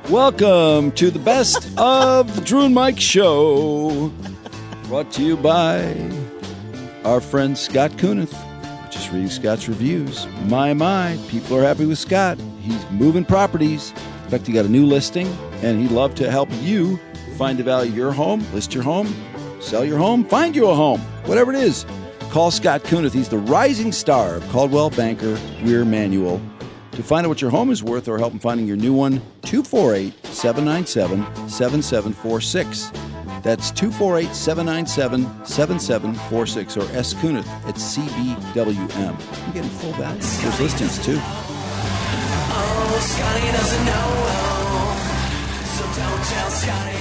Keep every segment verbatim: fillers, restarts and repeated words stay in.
Welcome to the best of the Drew and Mike Show. Brought to you by our friend Scott Kunith. Just reading Scott's reviews. My, my, people are happy with Scott. He's moving properties. In fact, he got a new listing, and he'd love to help you find the value of your home, list your home, sell your home, find you a home, whatever it is. Call Scott Kunith. He's the rising star of Caldwell Banker Weir Manual. To find out what your home is worth or help in finding your new one, two four eight, seven nine seven, seven seven four six. That's two four eight, seven nine seven, seven seven four six or S. Kunith at C B W M. I'm getting full value. There's listings, too. Oh, Scotty doesn't know. So don't tell Scotty.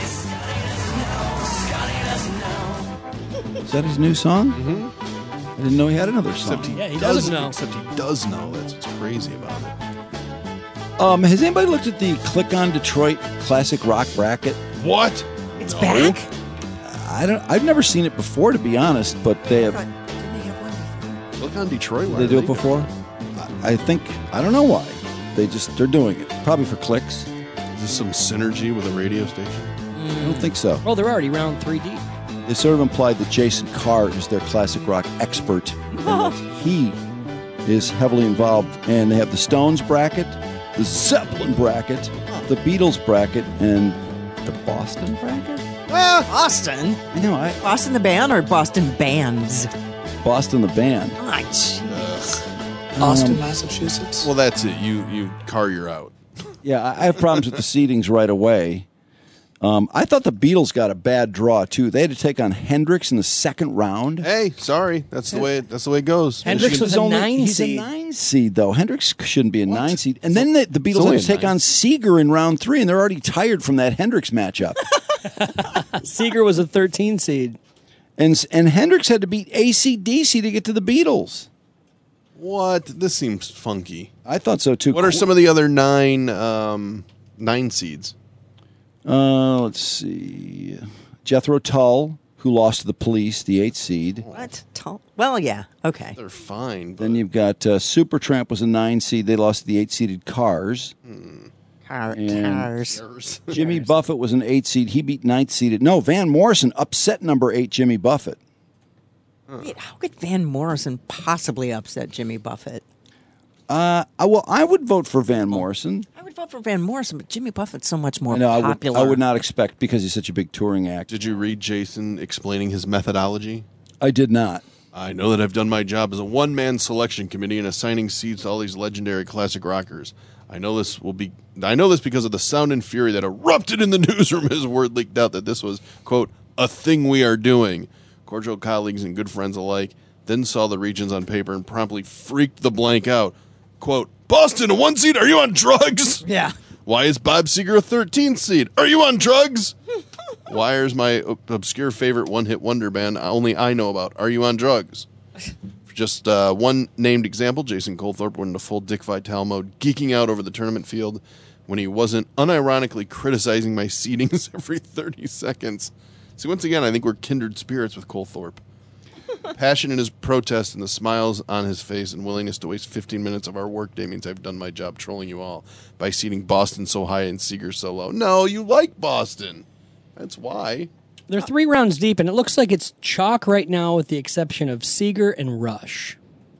Scotty doesn't know. Scotty doesn't know. Is that his new song? Mm-hmm. I didn't know he had another song. Except he Yeah, he does doesn't know. Except he does know. That's what's crazy about it. Um, has anybody looked at the Click on Detroit Classic Rock Bracket? What? It's No. back? I don't. I've never seen it before, to be honest. But they have. Didn't they have one before? Look on Detroit. Did they do it before? I I think. I don't know why. They just. They're doing it. Probably for clicks. Is this some synergy with a radio station? I don't think so. Well, they're already round three deep. They sort of implied that Jason Carr is their classic rock expert. And that he is heavily involved. And they have the Stones bracket, the Zeppelin bracket, the Beatles bracket, and the Boston bracket? Boston? I know. I Boston the band or Boston bands? Boston the band. Ah, jeez. Austin, Massachusetts. Well, that's it. You you car you're out. Yeah, I I have problems with the seedings right away. Um, I thought the Beatles got a bad draw too. They had to take on Hendrix in the second round. Hey, sorry. That's the way. That's the way it goes. Hendrix He's was a only- nine he's seed. a nine seed though. Hendrix shouldn't be a nine seed. And then the, the Beatles only had to a take nine. on Seeger in round three, and they're already tired from that Hendrix matchup. Seeger was a thirteen seed. and and Hendrix had to beat A C D C to get to the Beatles. What? This seems funky. I thought so too. What are some of the other nine um, nine seeds? Uh, let's see. Jethro Tull, who lost to the Police, the eighth seed. What? Tall- Well, yeah. Okay. They're fine. But Then you've got uh, Supertramp was a nine seed. They lost to the eight seeded Cars. Car- And- cars. Jimmy Buffett was an eight seed. He beat ninth seeded. No, Van Morrison upset number eight Jimmy Buffett. Wait, how could Van Morrison possibly upset Jimmy Buffett? Uh, I- well, I would vote for Van Morrison. I would vote for Van Morrison, but Jimmy Buffett's so much more No, I would, popular. I would not expect because he's such a big touring act. did you read Jason explaining his methodology? I did not. I know that I've done my job as a one-man selection committee and assigning seats to all these legendary classic rockers. I know this will be. I know this because of the sound and fury that erupted in the newsroom as word leaked out that this was, quote, a thing we are doing. Cordial colleagues and good friends alike then saw the regions on paper and promptly freaked the blank out. Quote, Boston, a one seed? Are you on drugs? Yeah. Why is Bob Seger a thirteenth seed? Are you on drugs? Why is my ob- obscure favorite one-hit wonder band only I know about? Are you on drugs? For just uh, one named example, Jason Colthorpe went into full Dick Vitale mode, geeking out over the tournament field when he wasn't unironically criticizing my seedings every thirty seconds. See, once again, I think we're kindred spirits with Colthorpe. Passion in his protest and the smiles on his face and willingness to waste fifteen minutes of our workday means I've done my job trolling you all by seating Boston so high and Seeger so low. No, you like Boston. That's why. They're three rounds deep, and it looks like it's chalk right now with the exception of Seeger and Rush.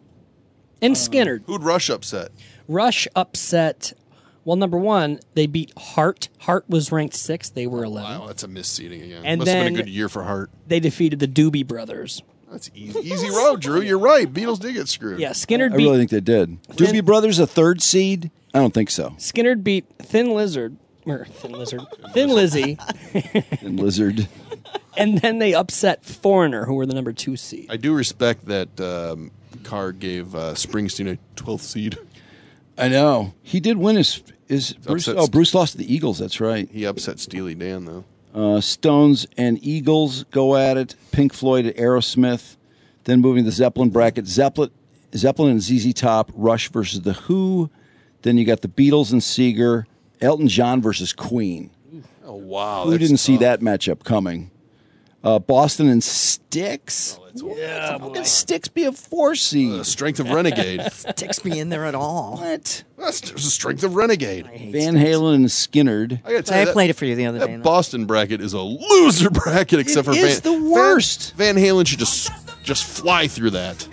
And Skinner. Who'd Rush upset? Rush upset, well, number one, they beat Hart. Hart was ranked sixth. They were eleventh. Wow, that's a misseeding again. And Must have been then- a good year for Hart. They defeated the Doobie Brothers. That's easy. Easy road, Drew. You're right. Beatles did get screwed. Yeah, Skinner I beat really think they did. Doobie Brothers a third seed? I don't think so. Skinner beat Thin Lizard, or Thin Lizard, Thin Lizzy, And Lizard. and then they upset Foreigner, who were the number two seed. I do respect that um, Carr gave uh, Springsteen a twelfth seed. I know. He did win his... his Bruce, upset- oh, Bruce lost to the Eagles. That's right. He upset Steely Dan, though. Uh, Stones and Eagles go at it. Pink Floyd at Aerosmith. Then moving to the Zeppelin bracket. Zeppelin, Zeppelin and Z Z Top. Rush versus The Who. Then you got the Beatles and Seeger. Elton John versus Queen. Oh, wow. Who that's didn't see tough. that matchup coming? Uh, Boston and Styx. Yeah, How can Styx be a four seed? The strength of Renegade. Sticks me in there at all. What? That's the strength of Renegade. I hate Van Sticks. Halen and Skinnerd. I gotta tell I you, that, played it for you the other day. that though. Boston bracket is a loser bracket, except It for is Van, the worst. Van, Van Halen should just just fly through that.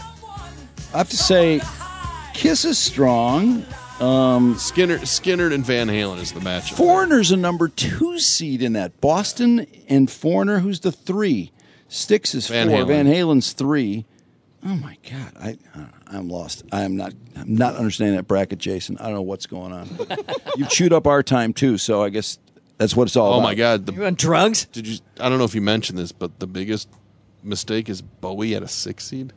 I have to say, Kiss is strong. Skinner, Skinner, and Van Halen is the matchup. Foreigner's a number two seed in that. Boston and Foreigner, who's the three? Styx is Van four. Halen. Van Halen's three. Oh my God, I uh, I'm lost. I am not. I'm not understanding that bracket, Jason. I don't know what's going on. But you've chewed up our time too, so I guess that's what it's all Oh about. my God! The, You on drugs? did you? I don't know if you mentioned this, but the biggest mistake is Bowie at a six seed.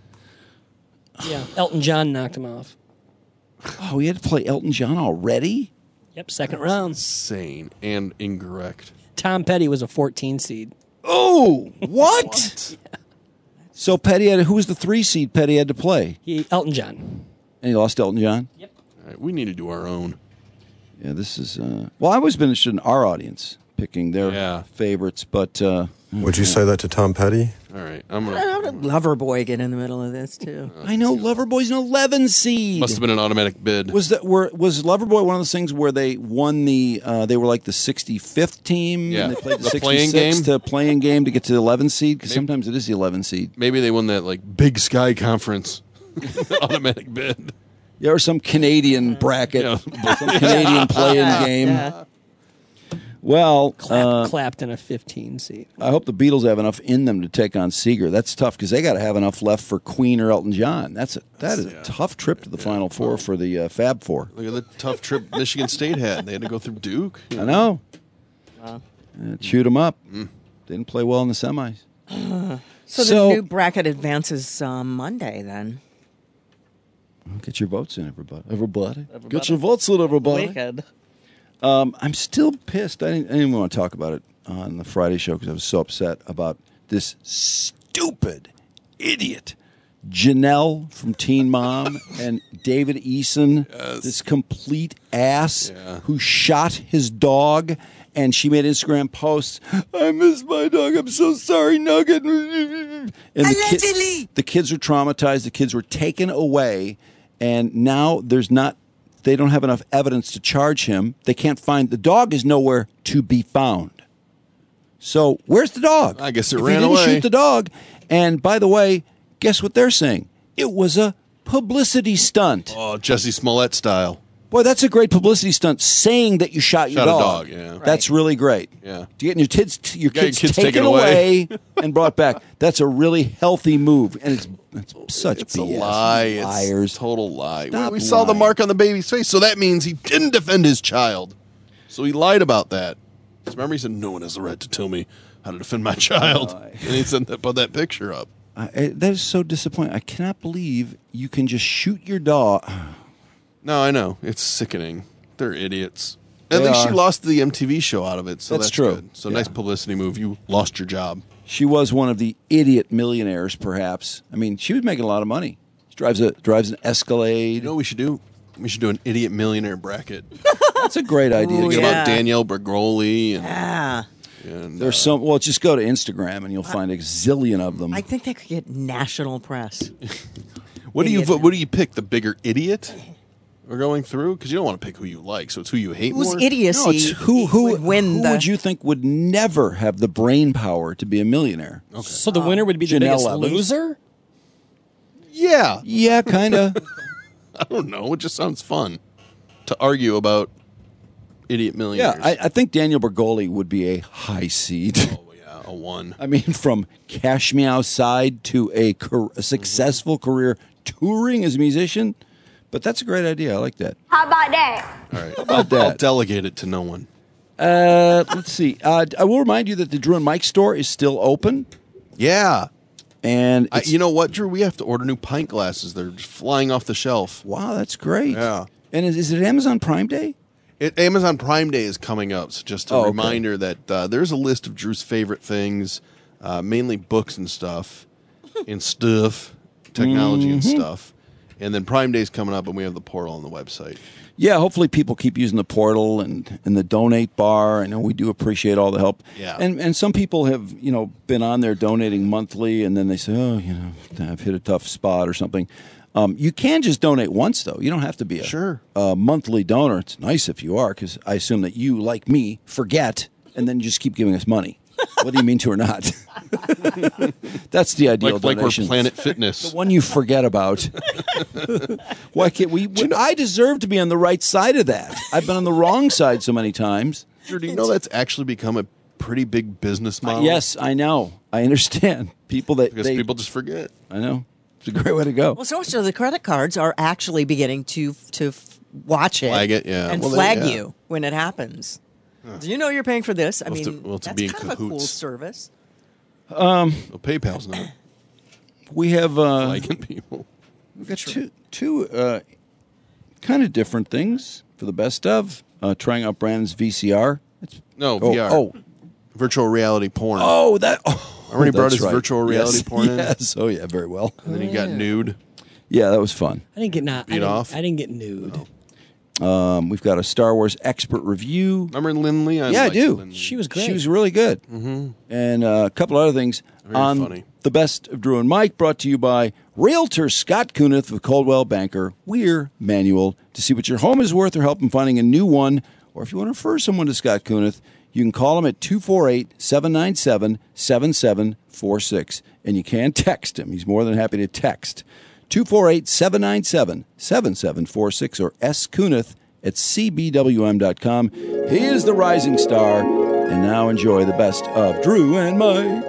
Yeah, Elton John knocked him off. Oh, we had to play Elton John already. Yep, second round. Insane and incorrect. Tom Petty was a fourteen seed. Oh, what? So Petty had who was the three seed? Petty had to play, He Elton John. and he lost to Elton John. All right, we need to do our own. Yeah, this is. Uh, well, I was been interested in our audience picking their Yeah. favorites, but uh, Would you say that to Tom Petty? All right, I'm gonna. How did Loverboy get in the middle of this too? I know Loverboy's an eleven seed. Must have been an automatic bid. Was that were was Loverboy one of those things where they won the uh, they were like the sixty-fifth team Yeah. and they played the, The playing sixty-sixth game? to playing game to get to the eleven seed because sometimes it is the eleven seed. Maybe they won that like Big Sky Conference automatic bid. Yeah, or some Canadian bracket, Yeah. some Canadian playing game. Yeah. Well, Clap, uh, clapped in a fifteen seed. I hope the Beatles have enough in them to take on Seeger. That's tough because they got to have enough left for Queen or Elton John. That's a, that is a tough trip to the Final Four for the uh, Fab Four. Look at the tough trip Michigan State had. They had to go through Duke. I know. Uh, chewed them up. Mm. Didn't play well in the semis. So, So- the new bracket advances um, Monday then. Get your votes in, everybody. Everybody. Get your votes in, everybody. Um, I'm still pissed. I didn't, I didn't even want to talk about it on the Friday show because I was so upset about this stupid idiot Janelle from Teen Mom and David Eason, this complete ass Yeah. who shot his dog. And she made Instagram posts. I miss my dog. I'm so sorry, Nugget. And the, ki- the kids are traumatized. The kids were taken away, and now there's not. They don't have enough evidence to charge him. They can't find the dog. Is nowhere to be found. So where's the dog? I guess it if ran he didn't away. shoot the dog. And by the way, guess what they're saying? It was a publicity stunt. Oh, Jesse Smollett style. Boy, that's a great publicity stunt. Saying that you shot your Shot a dog. dog, yeah. That's really great. Yeah. Getting your kids, your Getting kids, kids taken, taken away, away. and brought back. That's a really healthy move, and it's it's such It's B S. a lie. It's Liars. a total lie. Stop we we saw the lying. mark on the baby's face, so that means he didn't defend his child. So he lied about that. 'Cause remember, he said, "No one has the right to tell me how to defend my child," and he sent that, put that picture up. I, I- that is so disappointing. I cannot believe you can just shoot your dog. No, I know it's sickening. They're idiots. At They least are. she lost the M T V show out of it, so That's that's, true. good. So Yeah. nice publicity move. You lost your job. She was one of the idiot millionaires, perhaps. I mean, she was making a lot of money. She drives a drives an Escalade. You know what we should do? We should do an idiot millionaire bracket. That's a great idea. Ooh, to Get get yeah. about Danielle Bergoli and, Ah, and There's uh, some. Well, just go to Instagram and you'll find a zillion of them. I think they could get national press. what do you idiot. vo- what do you pick? The bigger idiot we're going through because you don't want to pick who you like, so it's who you hate Whose more. idiocy No, it's who who would win who the? would you think would never have the brain power to be a millionaire? So the winner would be the Janelle biggest Evans. loser? Yeah, Yeah, kind of. I don't know. It just sounds fun to argue about idiot yeah, millionaires. I, I think Daniel Bergoli would be a high seed. oh yeah, a one. I mean, from Cash Me Outside to a, car- a successful career touring as a musician. But that's a great idea. I like that. How about that? All right, about I'll that? delegate it to no one. Uh, let's see. Uh, I will remind you that the Drew and Mike store is still open, Yeah, and I, it's, you know what, Drew? We have to order new pint glasses. They're just flying off the shelf. wow, that's great. Yeah. And is, is it Amazon Prime Day? It, Amazon Prime Day is coming up, so just a Oh, okay. reminder that uh, there's a list of Drew's favorite things, uh, mainly books and stuff, and stuff, technology and Mm-hmm. stuff. And then Prime Day's coming up, and we have the portal on the website. Yeah, hopefully people keep using the portal and, and the donate bar. I know we do appreciate all the help. Yeah. And and some people have, you know, been on there donating monthly, and then they say, oh, you know, I've hit a tough spot or something. Um, you can just donate once, though. You don't have to be a, Sure. a monthly donor. It's nice if you are, because I assume that you, like me, forget, and then you just keep giving us money, whether you mean to or not. That's the ideal Like, like we're donation. Planet Fitness. The one you forget about. Why can't we? we I deserve to be on the right side of that. I've been on the wrong side so many times. Sure, do you know that's actually become a pretty big business model? Yes, I know. I understand. People that Because they, people just forget. I know. It's a great way to go. Well, so so the credit cards are actually beginning to to f- watch it, Flag it, yeah. and Well, they- flag yeah. you when it happens. Do you know you're paying for this? I Well, it's mean, to- well, to that's be in kind of a cool cahoots. service. Well, PayPal's not We have uh, liking people. we've got two two uh, kind of different things for the best of. Uh, trying out Brandon's V C R. It's, No, oh, V R. Oh, Virtual reality porn. oh, that. Oh, Remember he brought that's his right. virtual reality Yes, porn in? Yes. Oh yeah, very well. And then he got nude. Yeah, that was fun. I didn't get not. I Beat didn't, off? I didn't get nude. Um, we've got a Star Wars expert review. Remember Lindley? Yeah, I liked do. Lindley. She was great. She was really good. Mm-hmm. And uh, a couple other things. Very on funny. The Best of Drew and Mike, brought to you by Realtor Scott Kunith of Coldwell Banker. We're Manual. To see what your home is worth or help in finding a new one, or if you want to refer someone to Scott Kunith, you can call him at two four eight, seven nine seven, seven seven four six. And you can text him. He's more than happy to text. two four eight, seven nine seven, seven seven four six or S. Kunith at c b w m dot com. He is the rising star. And now enjoy the best of Drew and Mike.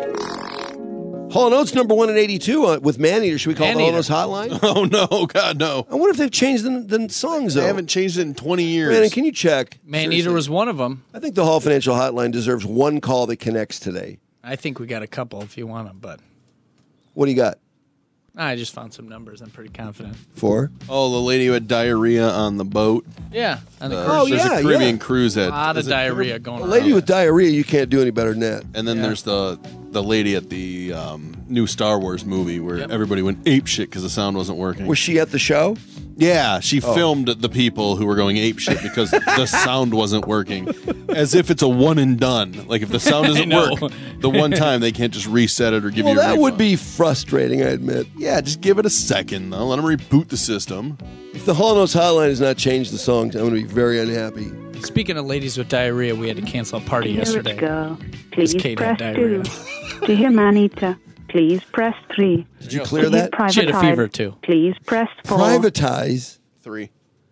Hall and Oates number one and eighty-two uh, with Maneater. Should we call it the Hall and Oates hotline? Oh, no. God, no. I wonder if they've changed the, the songs, though. They haven't changed it in twenty years. Brandon, can you check? Maneater Seriously. was one of them. I think the Hall Financial Hotline deserves one call that connects today. I think we got a couple if you want them, but What do you got? I just found some numbers. I'm pretty confident. Four? Oh, the lady who had diarrhea on the boat. Yeah, on the Uh, Oh, cruise. there's yeah, a Caribbean yeah. cruise A that. lot of is it diarrhea going A on. lady with diarrhea, you can't do any better than that. And then Yeah. there's the the lady at the um, new StarArs movie where Yep. everybody went ape shit because the sound wasn't working. Was she at the show? Yeah, she filmed the people who were going ape shit because the sound wasn't working, as if it's a one and done. Like if the sound doesn't know. work the one time, they can't just reset it or give Well, you a that refund. would be frustrating, I admit. Yeah, just give it a second though. Let them reboot the system. If the Hall and Oates Hotline has not changed the songs, I'm going to be very unhappy. Speaking of ladies with diarrhea, we had to cancel a party To hear yesterday. it go, please Kate press had two. diarrhea. To hear Maneater, please press three. Did you clear To hear that? She had a Privatize, fever, too. Please press four. Privatize? Three.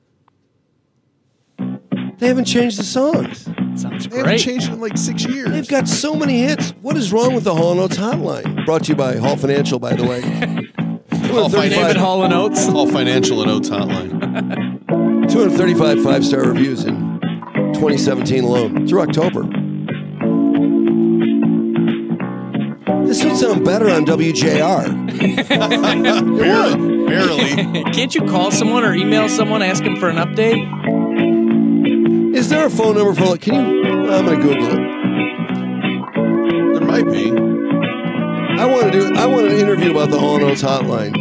They haven't changed the songs. Sounds They haven't great. changed it in like six years. They've got so many hits. What is wrong with the Hall and Oates Hotline? Brought to you by Hall Financial, by the way. All David Hall and Oates. All financial and Oates hotline. two hundred thirty-five five-star reviews in twenty seventeen alone, through October. This would sound better on W J R. Barely. Barely. Can't you call someone or email someone, ask them for an update? Is there a phone number for? Can you? I'm going to Google it. There might be. I want to do. I want an interview about the Hall and Oates Hotline.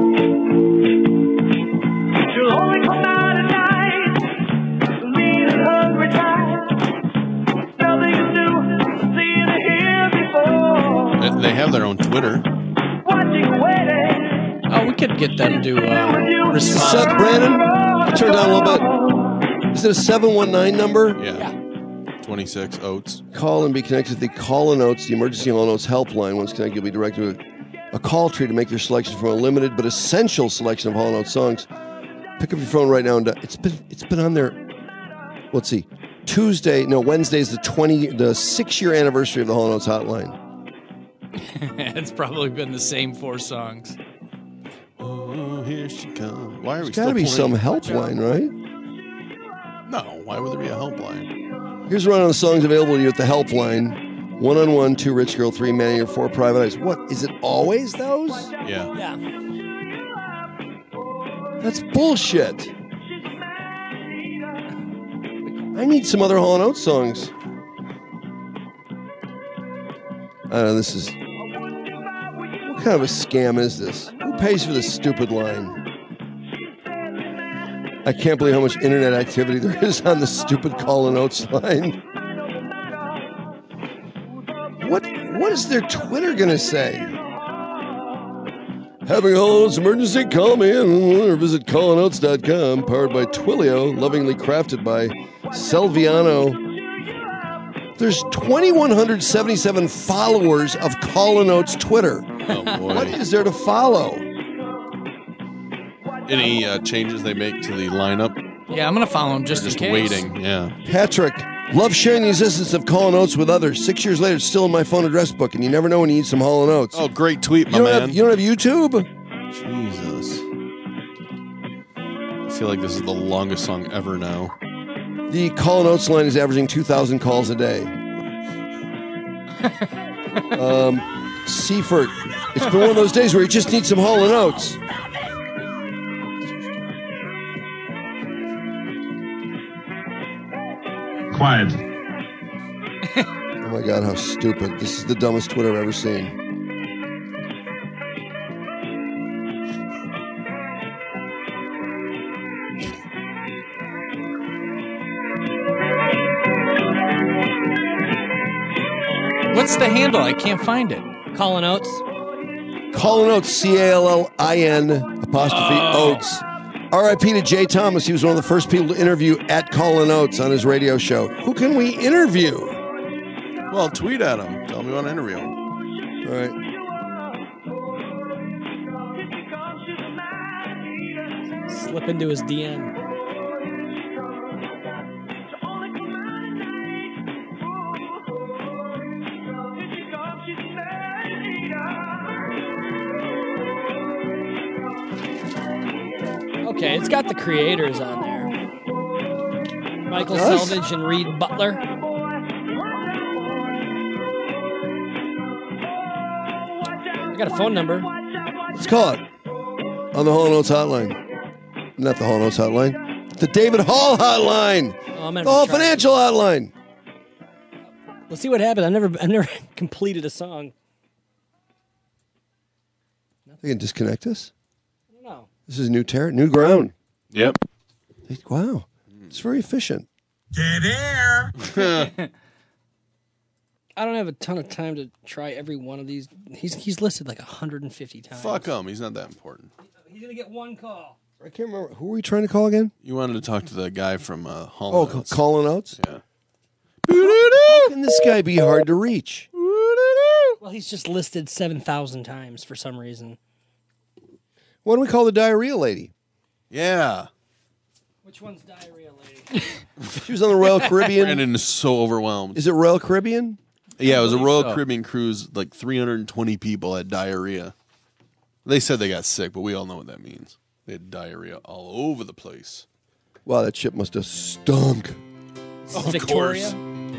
You'll only come out at night, lean and hungry tired. Nothing to do, seen it here before. They- They have their own Twitter. Watching, waiting. Oh, we could get them to uh, Is this respond. up, Brandon? Turn down a little bit. Is it a seven one nine number? Yeah. twenty-six Oates. Call and be connected to the Call and Oates, the Emergency Hall and Oates helpline. Once connected, you'll be directed to a, a call tree to make your selection from a limited but essential selection of Hall and Oates songs. Pick up your phone right now and uh, it's been it's been on there. Let's see, Tuesday, no Wednesday is the twenty the six year anniversary of the Hall and Oates hotline. It's probably been the same four songs. Oh, here she comes. Why are we There's still got to be playing? some helpline, right? No, why would there be a helpline? Here's a run on the songs available to you at the helpline. One on one, two rich girl, three man, or four private eyes. What is it? Always those? Yeah. Yeah. That's bullshit. I need some other Hall and Oates songs. I don't know, this is... What kind of a scam is this? Who pays for this stupid line? I can't believe how much internet activity there is on the stupid Call and Oates line. What what is their Twitter gonna say? Having a Hall and Oates emergency? Call me in or visit call and oates dot com. Powered by Twilio, lovingly crafted by Selviano. There's two thousand one hundred seventy-seven followers of Call and Oates Twitter. Oh boy. What is there to follow? Any uh, changes they make to the lineup? Yeah, I'm gonna follow him just, Just in case. waiting. Yeah. Patrick, love sharing the existence of Call and Oates with others. Six years later, it's still in my phone address book, and you never know when you need some Hall and Oates. Oh, great tweet, my you don't man. have you don't have YouTube? Jesus. I feel like this is the longest song ever now. The Call and Oates line is averaging two thousand calls a day. um, Seifert, it's been one of those days where you just need some Hall and Oates. Quiet. Oh my God, how stupid. This is the dumbest Twitter I've ever seen. What's the handle? I can't find it. Call and Oates. Call and Oates, C A L L I N apostrophe Oh. Oates. R I P to Jay Thomas. He was one of the first people to interview at Call and Oates on his radio show. Who can we interview? Well, tweet at him. Tell him you want to interview him. All right. Slip into his D M. Okay, it's got the creators on there. Michael It does? Selvage and Reed Butler. I got a phone number. Let's call it on the Hall and Oates hotline. Not the Hall and Oates hotline. The David Hall hotline. Oh, I'm gonna The Hall try. Financial hotline. Let's see what happened. I've never, I've never completed a song. They can disconnect us. No. This is new terror, new ground. Yep. Wow, it's very efficient. Dead air. I don't have a ton of time to try every one of these. He's he's listed like one hundred fifty times. Fuck him. He's not that important. He's gonna get one call. I can't remember. Who were we trying to call again? You wanted to talk to the guy from uh, Hall Oh, and ca- Oates. Call and Oates? Yeah. How can this guy be hard to reach? Well, he's just listed seven thousand times for some reason. Why don't we call the diarrhea lady? Yeah. Which one's diarrhea lady? She was on the Royal Caribbean. Brandon is so overwhelmed. Is it Royal Caribbean? Yeah, it was a believe Royal so. Caribbean cruise. Like three hundred twenty people had diarrhea. They said they got sick, but we all know what that means. They had diarrhea all over the place. Wow, that ship must have stunk. This is Victoria.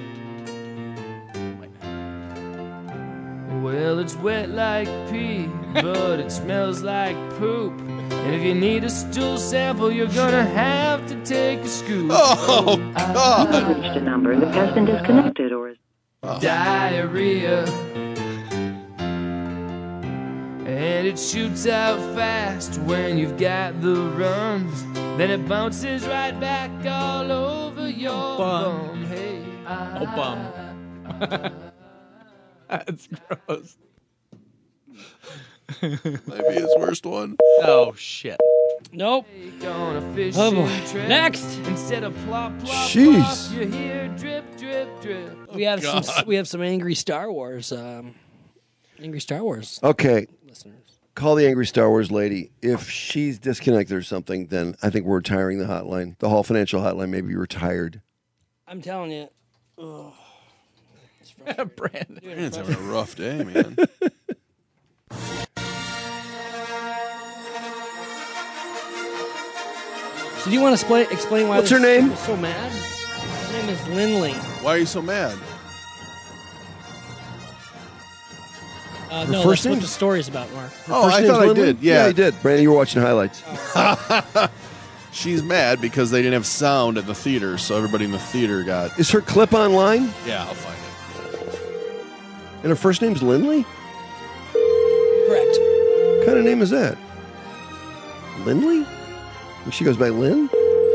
Well, it's wet like pee, but it smells like poop. And if you need a stool sample, you're gonna have to take a scoop. Oh, God. You've reached a number that has been disconnected or is Diarrhea. And it shoots out fast when you've got the runs. Then it bounces right back all over your Bum. bum. Hey, Oh, bum. That's gross. Maybe his worst one. Oh, shit. Nope. on a fishing Oh boy. trip. Next. Instead of plop plop Jeez. plop, you hear drip drip drip. We have God. some. We have some angry Star Wars. Um, angry Star Wars Okay, listeners. call the angry Star Wars lady. If she's disconnected or something, then I think we're retiring the hotline. The Hall Financial hotline may be retired. I'm telling you. Ugh. Brandon. Brandon's having a rough day, man. So do you want to spla- explain why? What's this her name? was so mad? Her name is Lindley. Why are you so mad? Uh, Her no, first that's what name? the story's about, Mark. Her Oh, first I name's thought I Lindley? did. Yeah. you did. Brandon, you were watching highlights. She's mad because they didn't have sound at the theater, so everybody in the theater got. Is her clip online? Yeah, I'll find it. And her first name's Lindley? Correct. What kind of name is that? Lindley? She goes by Lynn?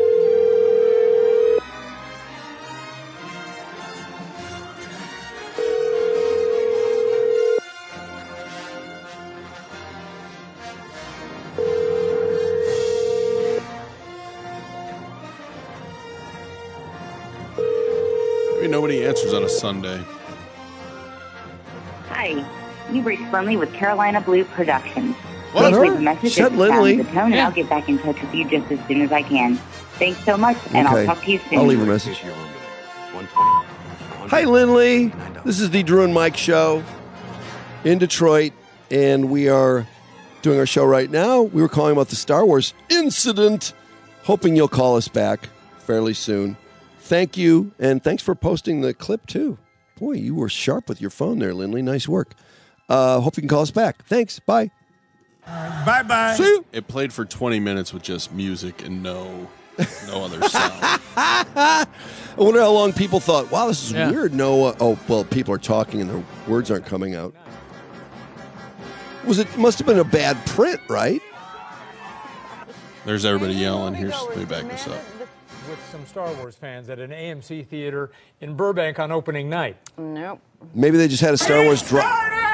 Maybe nobody answers on a Sunday. Hi, you've reached Lindley with Carolina Blue Productions. What? Please leave a message Shut at the sound Lindley. of the tone, and Yeah. I'll get back in touch with you just as soon as I can. Thanks so much, and I'll Okay. talk to you soon. I'll leave a message. Hi, Lindley. This is the Drew and Mike Show in Detroit, and we are doing our show right now. We were calling about the Star Wars incident, hoping you'll call us back fairly soon. Thank you, and thanks for posting the clip, too. Boy, you were sharp with your phone there, Lindley. Nice work. Uh, hope you can call us back. Thanks. Bye. Bye bye. See you. It played for twenty minutes with just music and no, no other sound. I wonder how long people thought, wow, this is Yeah. weird. No, uh, oh, well, people are talking and their words aren't coming out. Was it must have been a bad print, right? There's everybody yelling. Here's let me back this up. With some Star Wars fans at an A M C theater in Burbank on opening night. Nope. Maybe they just had a Star Wars drop.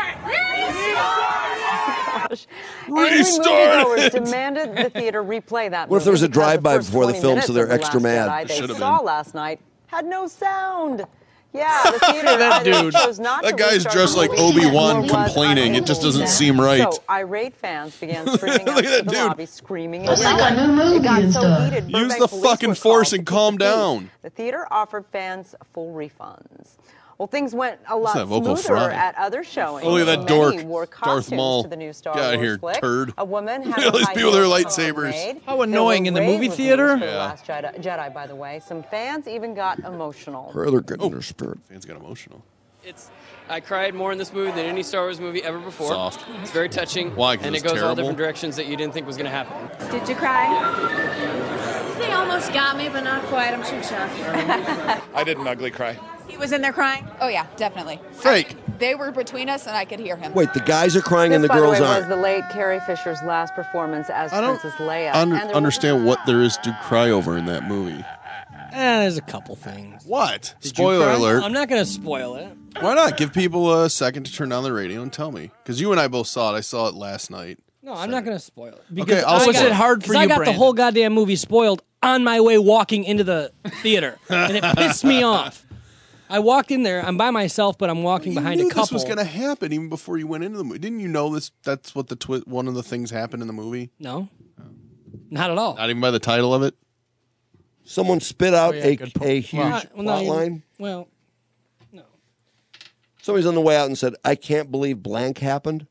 Angry moviegoers demanded the theater replay that What if there was movie a because drive-by first before the twenty film, minutes so they're of The extra Last mad? Jedi It they should've saw been. last night had no sound. Yeah, the theater That either dude. chose not That to guy's restart dressed the like movie Obi-Wan or was complaining. It just unable doesn't to. seem right. So irate fans began screaming out Look at to that the dude. lobby, screaming and It's like yelling. a new movie It got and so stuff. heated, Use Burbank the police fucking were force called and to calm keep the peace. down. The theater offered fans full refunds. Well, things went a What's lot that vocal smoother fry? at other showings. Oh, look at that Many dork. wore Darth costumes Maul. to the new Star Get outta Wars here, flick. turd. A woman Look had at all these high people with their heels lightsabers. made. How There annoying were in the rave movie reviews theater. For the Yeah. Last Jedi, Jedi, by the way, some fans even got emotional. Or they're good in their spirit. Fans got emotional. It's. I cried more in this movie than any Star Wars movie ever before. Soft. It's very touching. Why? 'Cause And it it's goes all terrible? different directions that you didn't think was going to happen. Did you cry? They almost got me, but not quite. I'm too tough. I didn't ugly cry. He was in there crying? Oh, yeah, definitely. Fake. They were between us, and I could hear him. Wait, the guys are crying and This, the by girls the way, aren't. was the late Carrie Fisher's last performance as I don't Princess Leia. un- and there understand what there is to cry over in that movie. Eh, there's a couple things. What? Did you Spoiler cry? alert. I'm not going to spoil it. Why not? Give people a second to turn down the radio and tell me. Because you and I both saw it. I saw it last night. No, I'm not going to spoil it. Okay, I'll I spoil got- it. hard for 'cause I you, got Brandon? the whole goddamn movie spoiled on my way walking into the theater, and it pissed me off. I walked in there. I'm by myself, but I'm walking You behind knew a couple. this was going to happen even before you went into the movie. Didn't you know this? That's what the twi- one of the things happened in the movie. No, not at all. Not even by the title of it. Someone spit out Oh, yeah, a, good a point. huge Well, not- well, not plot even- line. Well, Somebody's on the way out and said, I can't believe blank happened.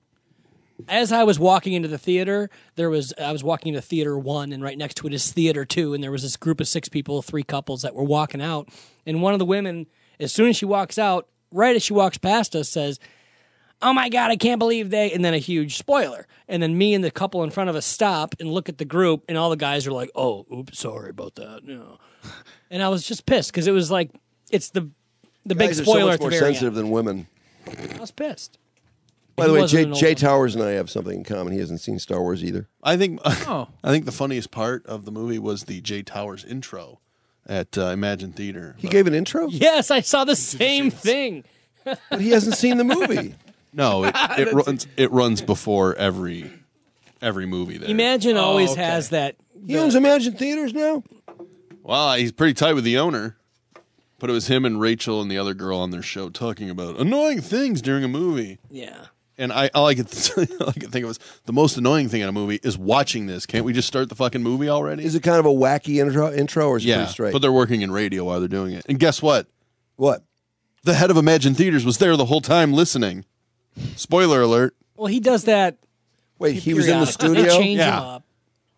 as I was walking into the theater, there was I was walking into theater one, and right next to it is theater two, and there was this group of six people, three couples that were walking out, and one of the women, as soon as she walks out, right as she walks past us, says, "Oh my God, I can't believe they," and then a huge spoiler, and then me and the couple in front of us stop and look at the group, and all the guys are like, "Oh, oops, sorry about that," no, and I was just pissed because it was like it's the the big Guys are spoiler so much at the more very sensitive end. than women. I was pissed. By He the way, wasn't Jay, an Jay old- Towers and I have something in common. He hasn't seen Star Wars either. I think. Oh. I think the funniest part of the movie was the Jay Towers intro at uh, Imagine Theater. He gave an intro? Yes, I saw the same thing. But he hasn't seen the movie. No, it, it runs. It runs before every every movie. There. Imagine Oh, always okay. has that. He owns Imagine Theaters now? Well, he's pretty tight with the owner. But it was him and Rachel and the other girl on their show talking about annoying things during a movie. Yeah. And I all I could all I could think of was the most annoying thing in a movie is watching this. Can't we just start the fucking movie already? Is it kind of a wacky intro, intro or is it yeah, pretty straight? but they're working in radio while they're doing it. And guess what? What? The head of Imagine Theaters was there the whole time listening. Spoiler alert. Well, he does that. Wait, he was in the periodically. They studio? change him Yeah. up.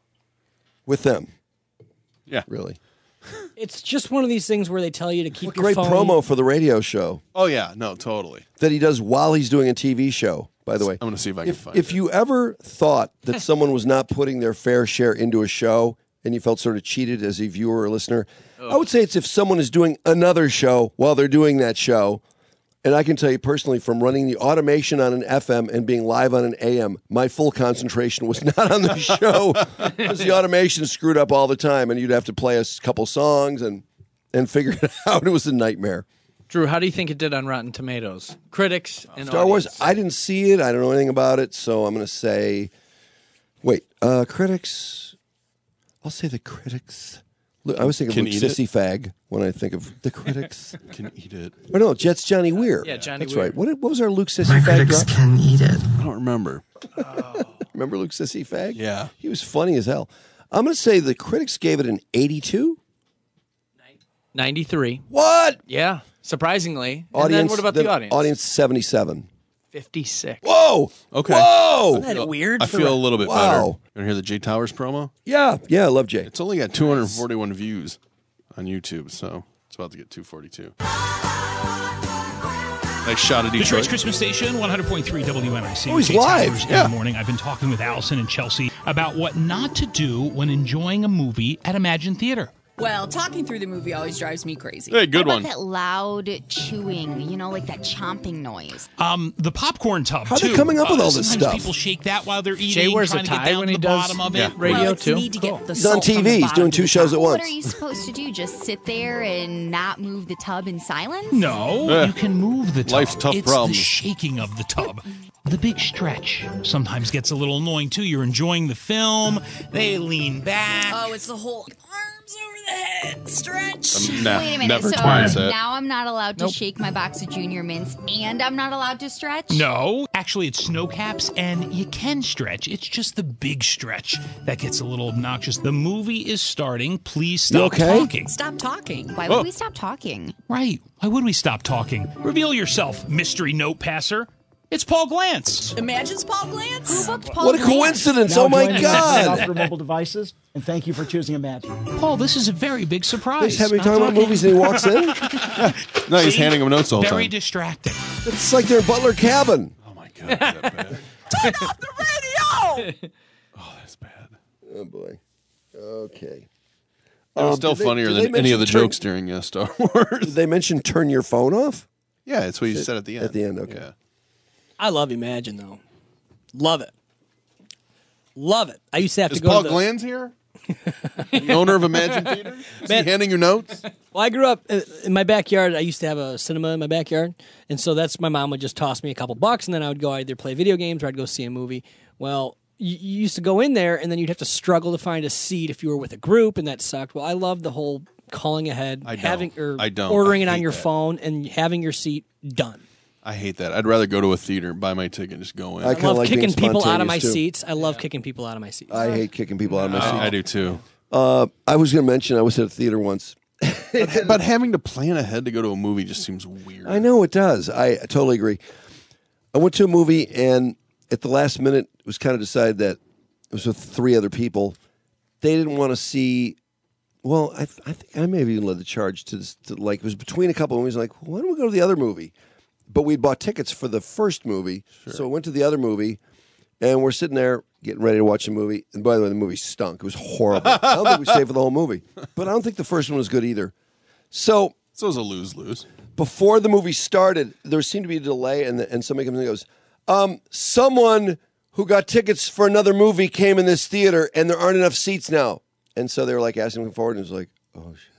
With them? Yeah. Really? It's just one of these things where they tell you to keep What your great phone. promo for the radio show Oh yeah, no, totally. that he does while he's doing a T V show, by the way. I'm going to see if I can If, find if it. you ever thought that someone was not putting their fair share into a show and you felt sort of cheated as a viewer or listener, I would say it's if someone is doing another show while they're doing that show. And I can tell you personally, from running the automation on an F M and being live on an A M, my full concentration was not on the show because the automation screwed up all the time, and you'd have to play a s- couple songs and and figure it out. It was a nightmare. Drew, how do you think it did on Rotten Tomatoes? Critics and Star Wars, audience. I didn't see it. I don't know anything about it, so I'm going to say, wait, uh, critics. I'll say the critics Lu- I was thinking Can Luke eat it? Sissy Fag when I think of the critics. Can eat it. Or no, Jets Johnny Weir. Yeah, Johnny That's Weir. right. What, what was our Luke Sissy Fag drop? can eat it. I don't remember. Remember Luke Sissy Fag? Yeah. He was funny as hell. I'm going to say the critics gave it an eighty-two. ninety-three. What? Yeah, surprisingly. Audience, and then what about the, audience? Audience seventy-seven. fifty-six. Whoa. Okay. Whoa. Isn't that weird? I feel a little bit better. Wow. You want to hear the Jay Towers promo? Yeah. Yeah, I love Jay. It's only got two hundred forty-one views on YouTube, so it's about to get two forty-two. Nice shot of Detroit. Detroit's Christmas Station, one hundred point three W N I C. Oh, he's Jay live. Towers in Yeah. the morning. I've been talking with Allison and Chelsea about what not to do when enjoying a movie at Imagine Theater. Well, talking through the movie always drives me crazy. Hey, good What one. about that loud chewing, you know, like that chomping noise? Um, the popcorn tub, How are they too. coming up with Uh, all this sometimes stuff? people shake that while they're eating, Jay wears trying a to get tie down when to he the does bottom of yeah. it. radio well, it's too. need to get the He's on salt from T the V. He's bottom doing to two the shows top. at What once. are you supposed to do? Just sit there and not move the tub in silence? No, Eh. you can move the tub. Life's tough it's problems. the shaking of the tub. The big stretch sometimes gets a little annoying, too. You're enjoying the film. They lean back. Oh, it's the whole arms over the head stretch. Um, nah, Wait a minute. never So twice that. now I'm not allowed to Nope. shake my box of Junior Mints, and I'm not allowed to stretch? No, actually, it's snow caps, and you can stretch. It's just the big stretch that gets a little obnoxious. The movie is starting. Please stop okay? talking. Stop talking. Why would Oh. we stop talking? Right. Why would we stop talking? Reveal yourself, mystery note passer. It's Paul Glantz. Imagine's Paul Glantz. Who booked Paul What a Glantz? coincidence. Now Oh, my joining us God. off your mobile devices, and thank you for choosing Imagine. Paul, this is a very big surprise. He's having Not talking about movies and he walks in. No, he's See? handing him notes the whole Very time. distracting. It's like they're in Butler Cabin. Oh, my God. Is that bad? Turn off the radio. Oh, that's bad. Oh, boy. Okay. It was Um, still did they- funnier did they than any of the mention turn- jokes during uh, Star Wars. Did they mention turn your phone off? Yeah, that's what you said at the end. At the end, okay. Yeah. I love Imagine, though. Love it. Love it. I used to have Is to go Paul to the... Glantz here? The owner of Imagine Theater? Is Man. he handing you notes? Well, I grew up uh, in my backyard. I used to have a cinema in my backyard. And so that's my mom would just toss me a couple bucks, and then I would go either play video games or I'd go see a movie. Well, you, you used to go in there, and then you'd have to struggle to find a seat if you were with a group, and that sucked. Well, I love the whole calling ahead, I don't. having or I don't. ordering I it on hate your that. phone, and having your seat done. I hate that. I'd rather go to a theater, buy my ticket, and just go in. I I kinda love like being kicking people out of my spontaneous, too. seats. I love kicking people out of my seats. I hate kicking people out of my seat. I, I do too. Uh, I was going to mention I was at a theater once. but, but having to plan ahead to go to a movie just seems weird. I know it does. I totally agree. I went to a movie, and at the last minute, it was kind of decided that it was with three other people. They didn't want to see. Well, I, I think I may have even led the charge to, this, to like it was between a couple of movies. Like, why don't we go to the other movie? But we'd bought tickets for the first movie, so I went to the other movie, and we're sitting there getting ready to watch the movie. And by the way, the movie stunk. It was horrible. I don't think we stayed for the whole movie, but I don't think the first one was good either. So, so it was a lose lose. Before the movie started, there seemed to be a delay, and the, and somebody comes in and goes, um, "Someone who got tickets for another movie came in this theater, and there aren't enough seats now." And so they were like asking him forward, and it was like, "Oh shit."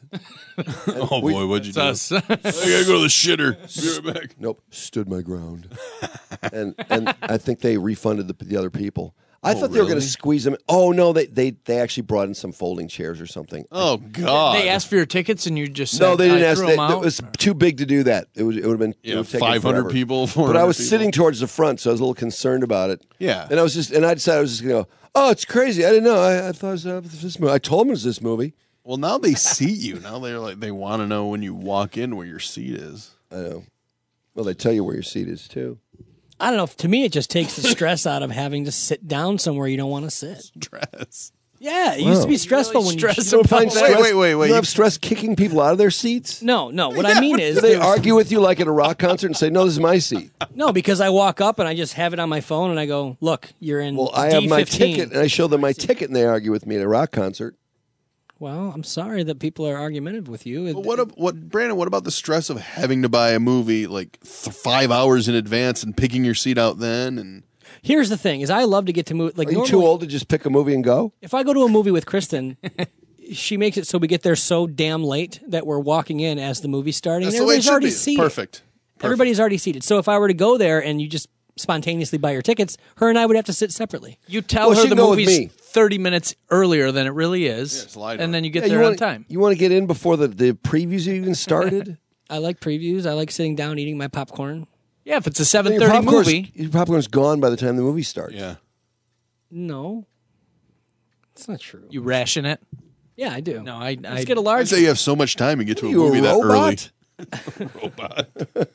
Oh we- boy, what'd you do? That's I gotta go to the shitter. Be right back. Nope, stood my ground, and and I think they refunded the, the other people. I Oh, thought they were going really? to squeeze them. Oh no, they, they they actually brought in some folding chairs or something. Oh God! They asked for your tickets and you just No, said, they didn't I ask. threw They, them it out? was too big to do that. It would it would have been Yeah, it would have taken five hundred forever. people, But four I hundred was people. sitting towards the front, so I was a little concerned about it. Yeah. and I was just and I decided I was just going to go. Oh, it's crazy! I didn't know. I, I thought it was uh, this movie. I told them it was this movie. Well, now they seat you. Now they're like they want to know when you walk in where your seat is. I know. Well, they tell you where your seat is too. I don't know. To me, it just takes the stress out of having to sit down somewhere you don't want to sit. Stress. Yeah, it used to be stressful when you You don't find stress, Wait, wait, wait, wait. You don't have stress kicking people out of their seats. No, no. What I mean is, Do they there's- argue with you like at a rock concert and say, "No, this is my seat"? No, because I walk up and I just have it on my phone and I go, "Look, you're in." Well, I have my D fifteen. ticket, and I show them my ticket, and they argue with me at a rock concert. Well, I'm sorry that people are argumentative with you. It- But what? ab- What, Brandon? What about the stress of having to buy a movie like th- five hours in advance and picking your seat out then? And Here's the thing: is I love to get to move. Like, Are you normally, too old to just pick a movie and go? if I go to a movie with Kristen, she makes it so we get there so damn late that we're walking in as the movie's starting. that's and the way it everybody's should already be. seated. Perfect. Perfect. Everybody's already seated. So if I were to go there and you just spontaneously buy her tickets. Her and I would have to sit separately. You tell Well, her she the can go with movie's me. thirty minutes earlier than it really is, and then you get Yeah, there you on wanna, time. You want to get in before the, the previews even started? I like previews. I like sitting down eating my popcorn. Yeah, if it's a Your seven thirty popcorn's- movie. Your popcorn's gone by the time the movie starts. Yeah. No, it's not true. You ration it. Yeah, I do. No, I. I Let's get a I'd large. say you have so much time and get to a You a movie that robot? early. Robot.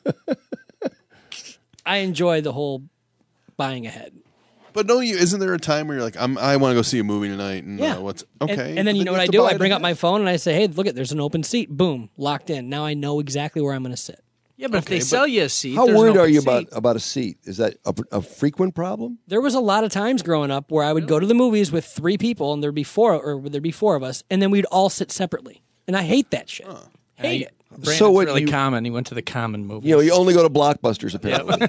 I enjoy the whole buying ahead. But no, you isn't there a time where you're like, I'm, I want to go see a movie tonight, and Yeah. uh, what's And- okay? And, then you know what I have to do? buy I it bring up ahead. my phone and I say, "Hey, look it, there's an open seat. Boom, locked in. Now I know exactly where I'm going to sit." Yeah, but if Okay, they but sell you a seat, How there's an worried are open you seat. about, about a seat? Is that a, a frequent problem? There was a lot of times growing up where I would go to the movies with three people and there'd be four or there'd be four of us, and then we'd all sit separately. And I hate that shit. Hate it. Brandon's So what, really you- common. He went to the common movie. You know, you only go to Blockbusters, apparently.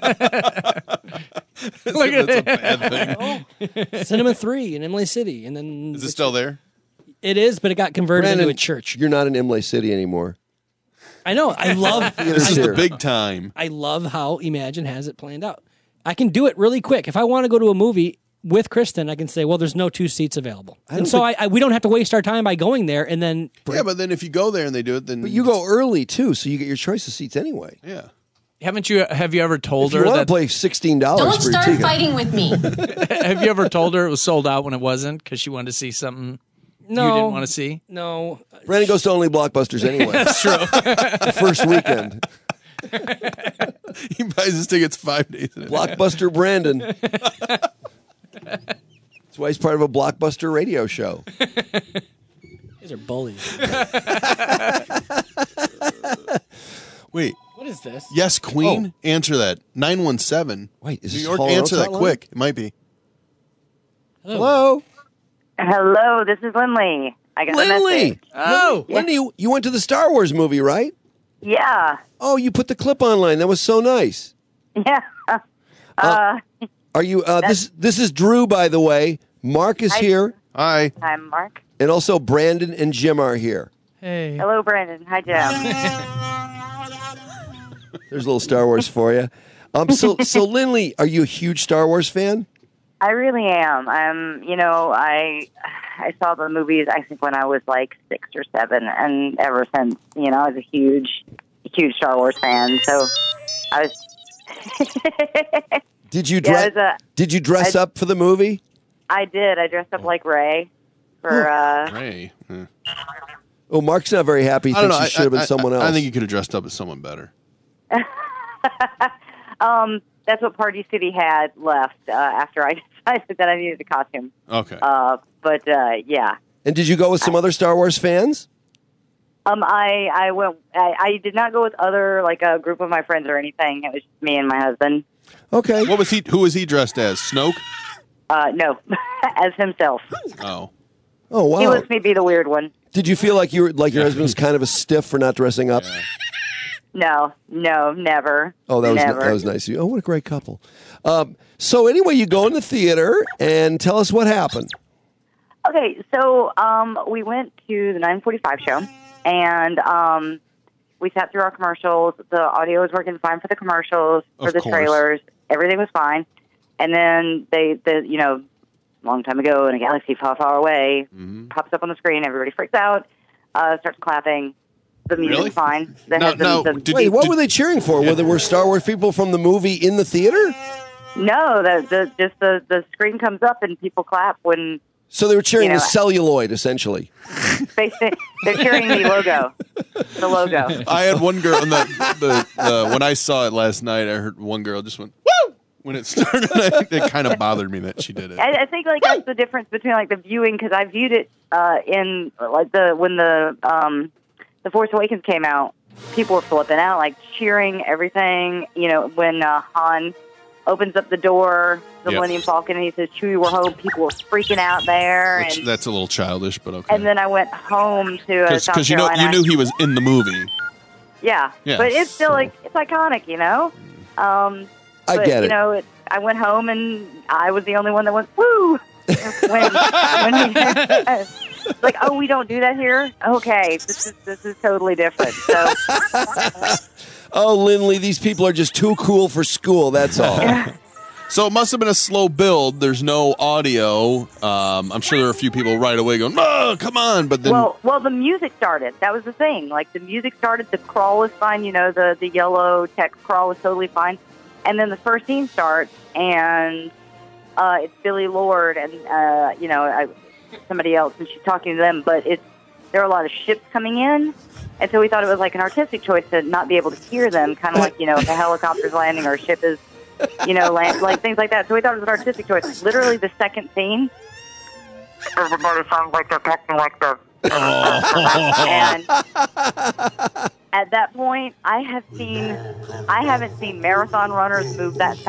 Look at That's a bad thing. Cinema three in Emily City, and then Is it still there? it is, but it got converted Brandon, into a church. You're not in Imlay City anymore. I know. I love. This is here. the big time. I love how Imagine has it planned out. I can do it really quick. If I want to go to a movie with Kristen, I can say, "Well, there's no two seats available," don't and so think- I, I we don't have to waste our time by going there and then. Yeah, but then if you go there and they do it, then But you go early, too, so you get your choice of seats anyway. Yeah. Haven't you? Have you ever told If you her want to that? play sixteen dollars Don't for your start ticket. fighting with me. Have you ever told her it was sold out when it wasn't because she wanted to see something No, you didn't want to see? No, Brandon goes to only Blockbusters anyway. That's true. The first weekend. He buys his tickets five days in advance. Blockbuster Brandon. That's why he's part of a Blockbuster radio show. these are bullies. Wait. What is this? Yes, Queen. Answer that. nine one seven. Wait, is New this York? Hall Answer Notes that hotline? quick. It might be. Hello. Hello, this is Lindley. I got a Linley. message. Oh, Lindy, you, you went to the Star Wars movie, right? Yeah, Oh, you put the clip online. That was so nice. yeah. Uh, Are you? Uh, this this is Drew, by the way. Mark is Hi. here, Hi. I'm Mark. and also Brandon and Jim are here. hey. Hello, Brandon. Hi, Jim. There's a little Star Wars for you. Um, so so Linley, are you a huge Star Wars fan? I really am. I'm. You know, I I saw the movies. I think when I was like six or seven, and ever since, you know, I was a huge, huge Star Wars fan. So I was. Did you Yeah, dress? it was a- Did you dress I- up for the movie? I did. I dressed up like Ray for. Uh, Ray. Yeah. Oh, Mark's not very happy. He I don't thinks know. he should have been I, someone I, else. I think you could have dressed up as someone better. um, that's what Party City had left uh, after I decided that I needed a costume. Okay. Uh, but uh, yeah. And did you go with some other Star Wars fans? Um, I I went. I, I did not go with other like a group of my friends or anything. It was just me and my husband. Okay. What was he? Who was he dressed as? Snoke? Uh, no, as himself. Oh. Oh wow. He lets me be the weird one. Did you feel like you were like your husband was kind of a stiff for not dressing up? No, no, never. Oh, that was never. that was nice of you. Oh, what a great couple. Um, so anyway, you go in the theater and tell us what happened. Okay, so um, we went to the nine forty-five show, and um, we sat through our commercials. The audio was working fine for the commercials, for Of the course. trailers. Everything was fine. And then they, the you know, long time ago in a galaxy far, far away, Mm-hmm. pops up on the screen. Everybody freaks out, uh, starts clapping. The music's Really? fine. The, No, the, no, the- did- Wait, what did- were they cheering for? Were there were Star Wars people from the movie in the theater? no, the, the just the, the screen comes up and people clap when So they were cheering You know, the celluloid, essentially. they say, they're cheering the logo. The logo. I had one girl in the, the, the when I saw it last night. I heard one girl just went woo when it started. I, it kind of bothered me that she did it. I, I think like that's the difference between like the viewing, because I viewed it uh, in like the when the um, the Force Awakens came out. People were flipping out, like cheering everything. You know, when uh, Han opens up the door, the Yeah. Millennium Falcon, and he says, "Chewie, we're home." People were freaking out there, Which, and that's a little childish, but okay. and then I went home to uh, South Because you know Carolina. you knew he was in the movie. Yeah, Yeah, but it's still so- like it's iconic, you know. Um, I but, get you it. know, it, I went home and I was the only one that went woo. when, when he, like, oh, we don't do that here. Okay, this is this is totally different. So Oh, Lindley, these people are just too cool for school. That's all. So it must have been a slow build. There's no audio. Um, I'm sure there were a few people right away going, "Oh, come on!" But then, Well, well, the music started. That was the thing. Like the music started. The crawl was fine. You know, the the yellow text crawl was totally fine. And then the first scene starts, and uh, it's Billy Lord and uh, you know I, somebody else, and she's talking to them. But it's there are a lot of ships coming in, and so we thought it was like an artistic choice to not be able to hear them, kind of like you know if a helicopter's landing or a ship is. You know, land, like things like that. So we thought it was an artistic choice. Literally, the second scene, everybody sounds like they're talking like the. And at that point, I have seen, I haven't seen marathon runners move that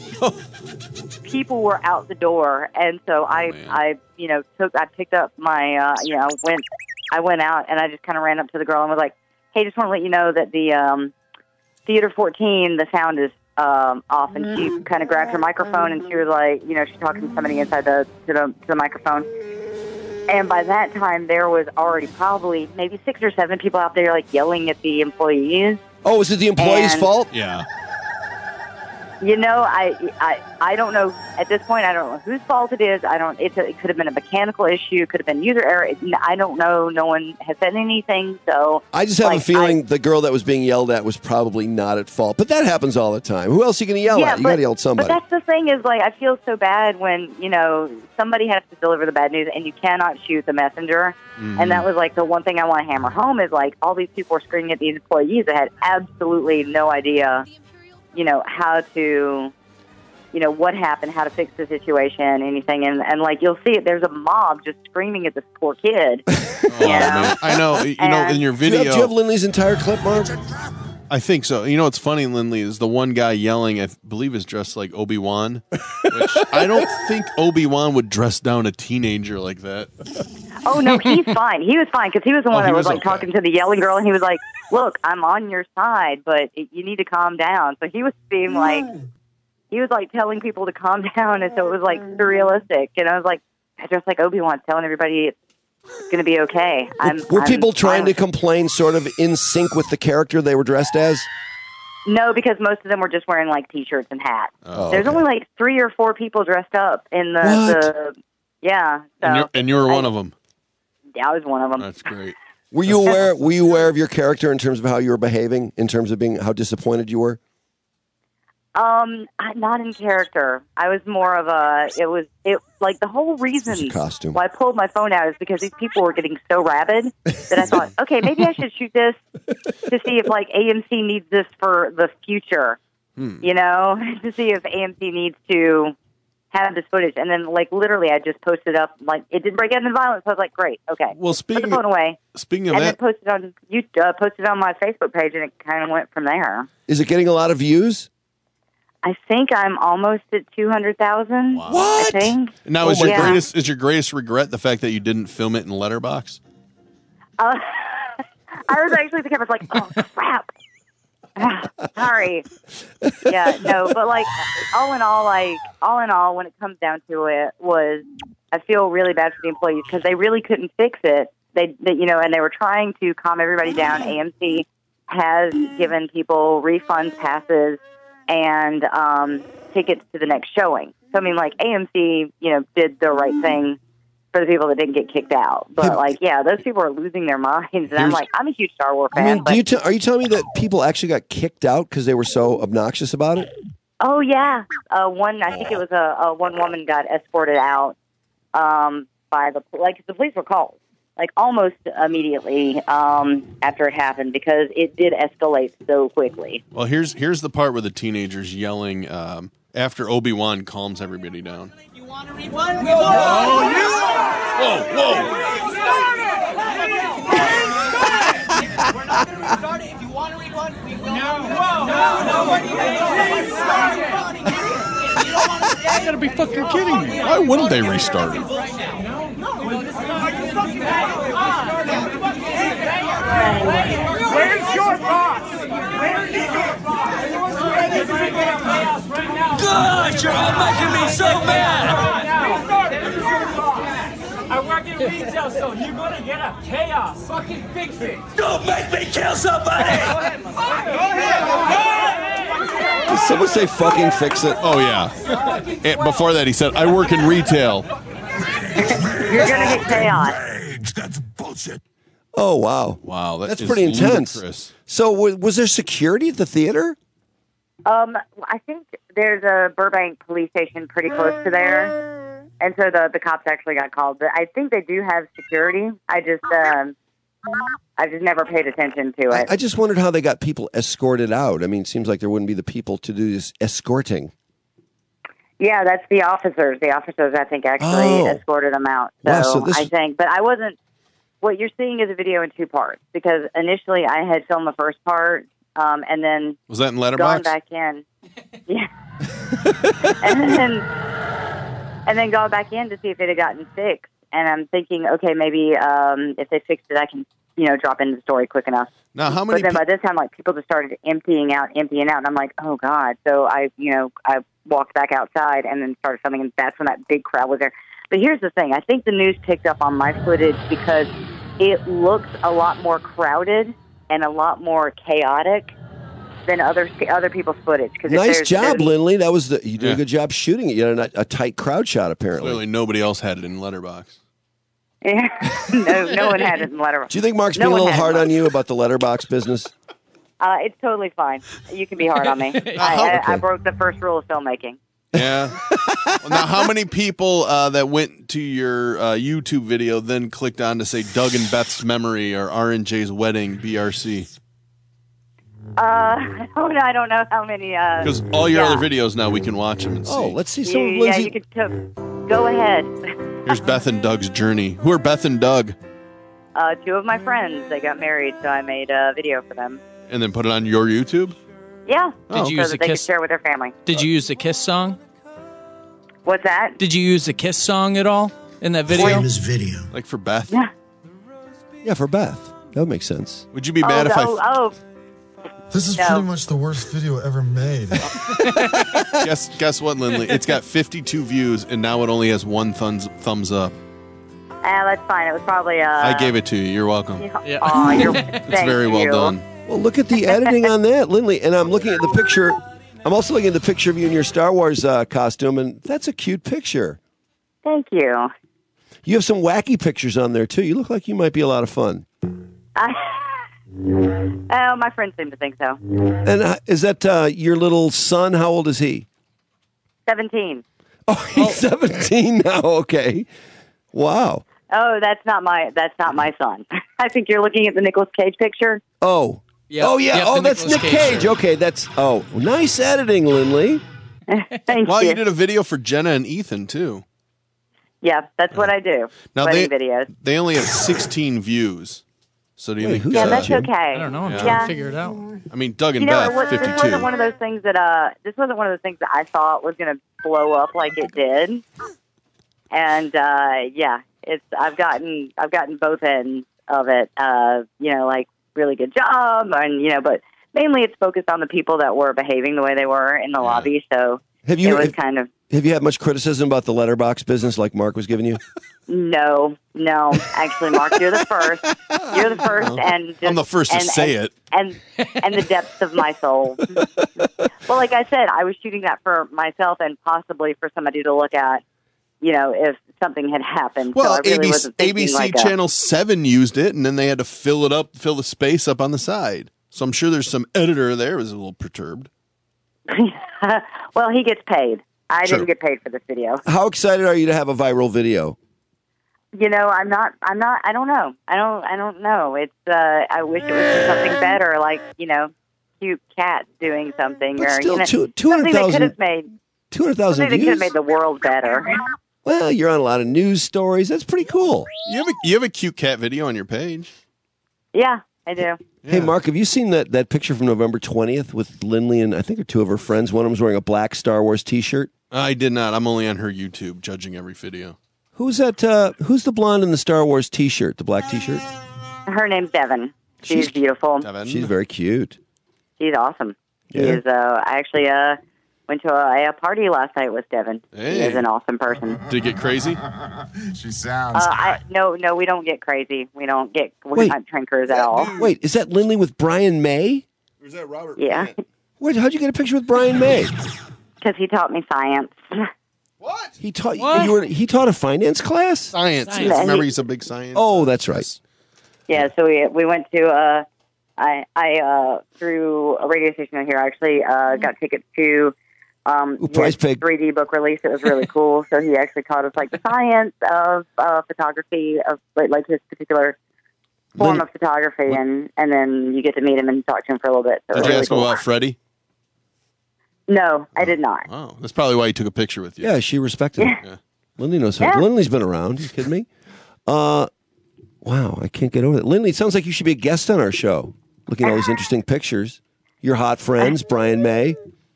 fast. People were out the door, and so I, oh, I, you know, took, I picked up my, uh, you know, went, I went out, and I just kind of ran up to the girl and was like, "Hey, just want to let you know that the um, Theater fourteen, the sound is." Um, off, and she kind of grabbed her microphone, and she was like, you know, she's talking to somebody inside the to the to the microphone. And by that time, there was already probably maybe six or seven people out there like yelling at the employees. Oh, is it the employee's And- fault? Yeah. You know, I, I I don't know at this point. I don't know whose fault it is. I don't. It's a, it could have been a mechanical issue. It could have been user error. It, I don't know. No one has said anything. So I just have like, a feeling the girl that was being yelled at was probably not at fault. But that happens all the time. Who else are you going to yell Yeah, at? You but- got to yell at somebody. But that's the thing is, like, I feel so bad when, you know, somebody has to deliver the bad news and you cannot shoot the messenger. Mhm. And that was, like, the one thing I want to hammer home is, like, all these people are screaming at these employees that had absolutely no idea, you know, how to, you know, what happened, how to fix the situation, anything. And, and like, you'll see it, there's a mob just screaming at this poor kid. Oh, man. I know. You know, in your Do you, video, have, do you have Lindley's entire clip, Mark? I think so. You know what's funny, Lindley, is the one guy yelling, I believe is dressed like Obi-Wan, which I don't think Obi-Wan would dress down a teenager like that. Oh, no, he's fine. He was fine because he was the one Oh, he that was, was like, okay. talking to the yelling girl, and he was like, look, I'm on your side, but you need to calm down. So he was being, like, he was, like, telling people to calm down, and so it was, like, surrealistic. And I was like, I dressed like Obi-Wan, telling everybody it's, it's going to be okay. I'm, Were I'm people trying fine to with- complain sort of in sync with the character they were dressed as? No, because most of them were just wearing, like, T-shirts and hats. Oh, There's only, like, three or four people dressed up in the, What? the yeah. So, And you're, and you were one of them. yeah, I was one of them. That's great. Were you aware? Were you aware of your character in terms of how you were behaving, in terms of being how disappointed you were? Um, I- not in character. I was more of a. It was it like the whole reason costume. why I pulled my phone out is because these people were getting so rabid that I thought, okay, maybe I should shoot this to see if like A M C needs this for the future. Hmm. You know, to see if A M C needs to have this footage. And then, like, literally, I just posted up like it didn't break out into violence. So I was like, great, okay. Well, speaking put the phone away. Speaking of and that, then posted on you uh, posted on my Facebook page, and it kind of went from there. Is it getting a lot of views? I think I'm almost at two hundred thousand. What? I think. now Oh is my your God. greatest is your greatest regret the fact that you didn't film it in Letterbox? Uh, I was actually thinking, I was like, oh crap. Ah, sorry. Yeah, no, but like all in all, like all in all, when it comes down to it, was I feel really bad for the employees because they really couldn't fix it. They, they, you know, and they were trying to calm everybody down. A M C has given people refunds, passes, and um, tickets to the next showing. So I mean, like A M C, you know, did the right thing for the people that didn't get kicked out. But like, yeah, those people are losing their minds, and I'm Here's- like, I'm a huge Star Wars I fan. mean, but do you t- are you telling me that people actually got kicked out because they were so obnoxious about it? Oh yeah, uh, one. I think it was a, a one woman got escorted out um, by the like the police were called like almost immediately um, after it happened because it did escalate so quickly. Well, here's here's the part where the teenagers yelling um, after Obi-Wan calms everybody down. Whoa, whoa! We're not going to restart it. If you want to read one, we will. No, no, no, no. You gotta be fucking kidding me. Why wouldn't they restart it? Where's your boss? Where's your boss? God, you're all making me so mad. I work in retail, so you're gonna get a chaos. Fucking fix it. Don't make me kill somebody. Go ahead. Go ahead. Did someone say fucking fix it? Oh, yeah. And before that, he said, I work in retail. You're going to get chaos. That's bullshit. Oh, wow. Wow, that That's is pretty intense. ludicrous. So, w- was there security at the theater? Um, I think there's a Burbank police station pretty close to there, and so the the cops actually got called. But I think they do have security. I just um, I just never paid attention to it. I, I just wondered how they got people escorted out. I mean, it seems like there wouldn't be the people to do this escorting. Yeah, that's the officers. The officers, I think, actually Oh. escorted them out. So, Wow, so this- I think, but I wasn't. What you're seeing is a video in two parts because initially I had filmed the first part, um, and then Was that in gone Letterboxd? back in. Yeah, and then and then gone back in to see if it had gotten fixed. And I'm thinking, okay, maybe um, if they fixed it, I can, you know, drop into the story quick enough. Now, how many But then pe- by this time, like people just started emptying out, emptying out, and I'm like, oh god. So I, you know, I walked back outside and then started filming, and that's when that big crowd was there. But here's the thing: I think the news picked up on my footage because it looks a lot more crowded and a lot more chaotic than other other people's footage. Cause if Nice there's- job, there's- Lindley. That was the you did Yeah. a good job shooting it. You had a, a tight crowd shot, apparently. Clearly, nobody else had it in Letterboxd. Yeah. no, no one had it in letter. Do you think Mark's no being a one little had hard it. on you about the letterbox business? Uh, it's totally fine. You can be hard on me. I, I, I broke the first rule of filmmaking. Yeah. Well, now, how many people uh, that went to your uh, YouTube video then clicked on to say Doug and Beth's memory or R and J's wedding B R C? Uh, I don't know. I don't know how many. Uh, Because all your yeah. other videos now we can watch them and see. Oh, let's see You, yeah, you could t- go ahead. Here's Beth and Doug's journey. Who are Beth and Doug? Uh, two of my friends, they got married, so I made a video for them. And then put it on your YouTube? Yeah, Did you so use that a they kiss- could share with their family. Did you use the Kiss song? What's that? Did you use the Kiss song at all in that video? video. Like for Beth? Yeah. Yeah, for Beth. That would make sense. Would you be oh, mad if oh, I... oh, This is No. pretty much the worst video ever made. guess, guess what, Lindley? It's got fifty-two views, and now it only has one thumbs, thumbs up. ah, that's fine. It was probably. Uh, I gave it to you. You're welcome. Yeah. Aw, you're, It's thank very well you. done. Well, look at the editing on that, Lindley. And I'm looking at the picture. I'm also looking at the picture of you in your Star Wars uh, costume, and that's a cute picture. Thank you. You have some wacky pictures on there, too. You look like you might be a lot of fun. I, oh, my friends seem to think so. And uh, is that uh, your little son? How old is he? Seventeen. Oh, he's seventeen now. Okay. Wow. Oh, that's not my. That's not my son. I think you're looking at the Nicolas Cage picture. Oh. Yep. Oh, yeah. Yep, oh, the that's Nicolas Nick Cage Cage. shirt. Okay, that's... Oh, nice editing, Lindley. Thank Wow, you. you did a video for Jenna and Ethan, too. Yeah, that's what I do. Now, Wedding they, videos. they only have sixteen views. So do you Wait, think... who's Yeah, uh, that's okay. I don't know. I'm Yeah. trying Yeah. to figure it out. I mean, Doug and You know, Beth, it was, this fifty-two. wasn't one of those things that uh, this wasn't one of those things that I thought was going to blow up like it did. And uh, yeah, it's I've gotten I've gotten both ends of it. Uh, you know, like really good job, and you know, but mainly it's focused on the people that were behaving the way they were in the lobby. So Have you, it was have, kind of have you had much criticism about the letterbox business like Mark was giving you? no, no. Actually, Mark, you're the first. You're the first, and just, I'm the first to and, say and, it. and and the depths of my soul. Well, like I said, I was shooting that for myself and possibly for somebody to look at, you know, if something had happened. Well, so I really A B C, wasn't thinking A B C like a- Channel seven used it, and then they had to fill it up, fill the space up on the side. So I'm sure there's some editor there who was a little perturbed. well, he gets paid. I True. didn't get paid for this video. How excited are you to have a viral video? You know, I'm not. I'm not. I don't know. I don't. I don't know. It's. Uh, I wish it was something better, like you know, cute cat doing something, But or still, you know, two- two hundred something that could thousand have made two hundred thousand something that could have views? made the world better. Well, you're on a lot of news stories. That's pretty cool. You have a you have a cute cat video on your page. Yeah, I do. Hey, Mark, have you seen that, that picture from November twentieth with Lindley and I think are two of her friends? One of them's wearing a black Star Wars T-shirt. I did not. I'm only on her YouTube, judging every video. Who's that? Uh, who's the blonde in the Star Wars T-shirt? The black T-shirt. Her name's Devin. She's, She's- beautiful. Devin. She's very cute. She's awesome. She Yeah. is. Uh, I actually uh, went to a, a party last night with Devin. He Hey. is an awesome person. Did it get crazy? She sounds. Uh, I no, no, we don't get crazy. We don't get we're Wait. not drinkers at all. Wait, is that Lindley with Brian May? Or is that Robert? Yeah. Wait, how'd you get a picture with Brian May? Because he taught me science. He taught you were he taught a finance class? Science. Science. Yes, remember, he's a big science. Oh, that's right. Yeah, so we we went to uh, I I uh through a radio station out here. I actually uh got tickets to um Ooh, Prize his Pig. three D book release. It was really cool. So he actually taught us like the science of uh photography of like, like his particular form Lynn- of photography, and and then you get to meet him and talk to him for a little bit. So it Did was you really ask him cool. about Freddie? No, I did not. Oh, that's probably why he took a picture with you. Yeah, she respected him. Yeah. Lindley knows how. Yeah. Lindley's been around. You kidding me? Uh, wow, I can't get over that. Lindley, it sounds like you should be a guest on our show. Looking at all these interesting pictures. Your hot friends, Brian May.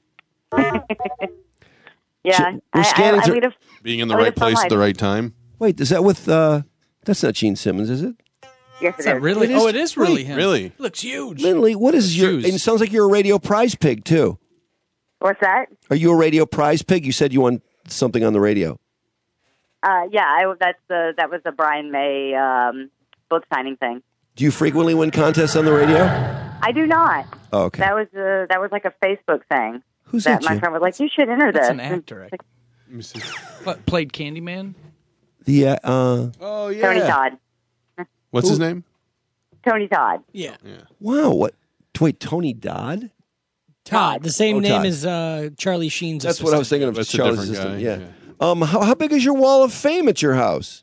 Yeah, We're I, scanning I, I through- lead a, Being in the I lead right a fun place at the life. right time. Wait, is that with? Uh, that's not Gene Simmons, is it? Yes, it Is that is. really? It is? Oh, it is really Wait. him. Really? Looks huge. Lindley, what is your? Shoes. And it sounds like you're a radio prize pig too. What's that? Are you a radio prize pig? You said you won something on the radio. Uh, yeah, I, that's the that was the Brian May um, book signing thing. Do you frequently win contests on the radio? I do not. Oh, okay. That was uh, that was like a Facebook thing. Who's that? that, My Jim? friend was like, "You should enter That's this." an actor. I- What, played Candyman? The uh, uh Oh, yeah. Tony Todd. What's his name? Tony Todd. Yeah. wow, what? Wait, Tony Dodd? Todd, the same Oh, name Todd. as uh, Charlie Sheen's That's what I was thinking of. That's a Charlie's different assistant. guy, Yeah. Um, how, how big is your wall of fame at your house?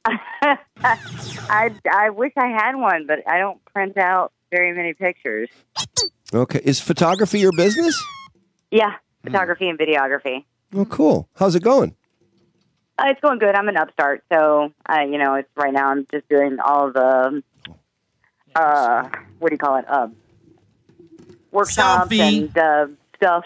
I I wish I had one, but I don't print out very many pictures. Okay, is photography your business? Yeah, photography and videography. Oh, cool. How's it going? Uh, it's going good. I'm an upstart, so uh, you know, it's right now. I'm just doing all the uh, what do you call it? Uh, workshops Selfie. and uh, stuff.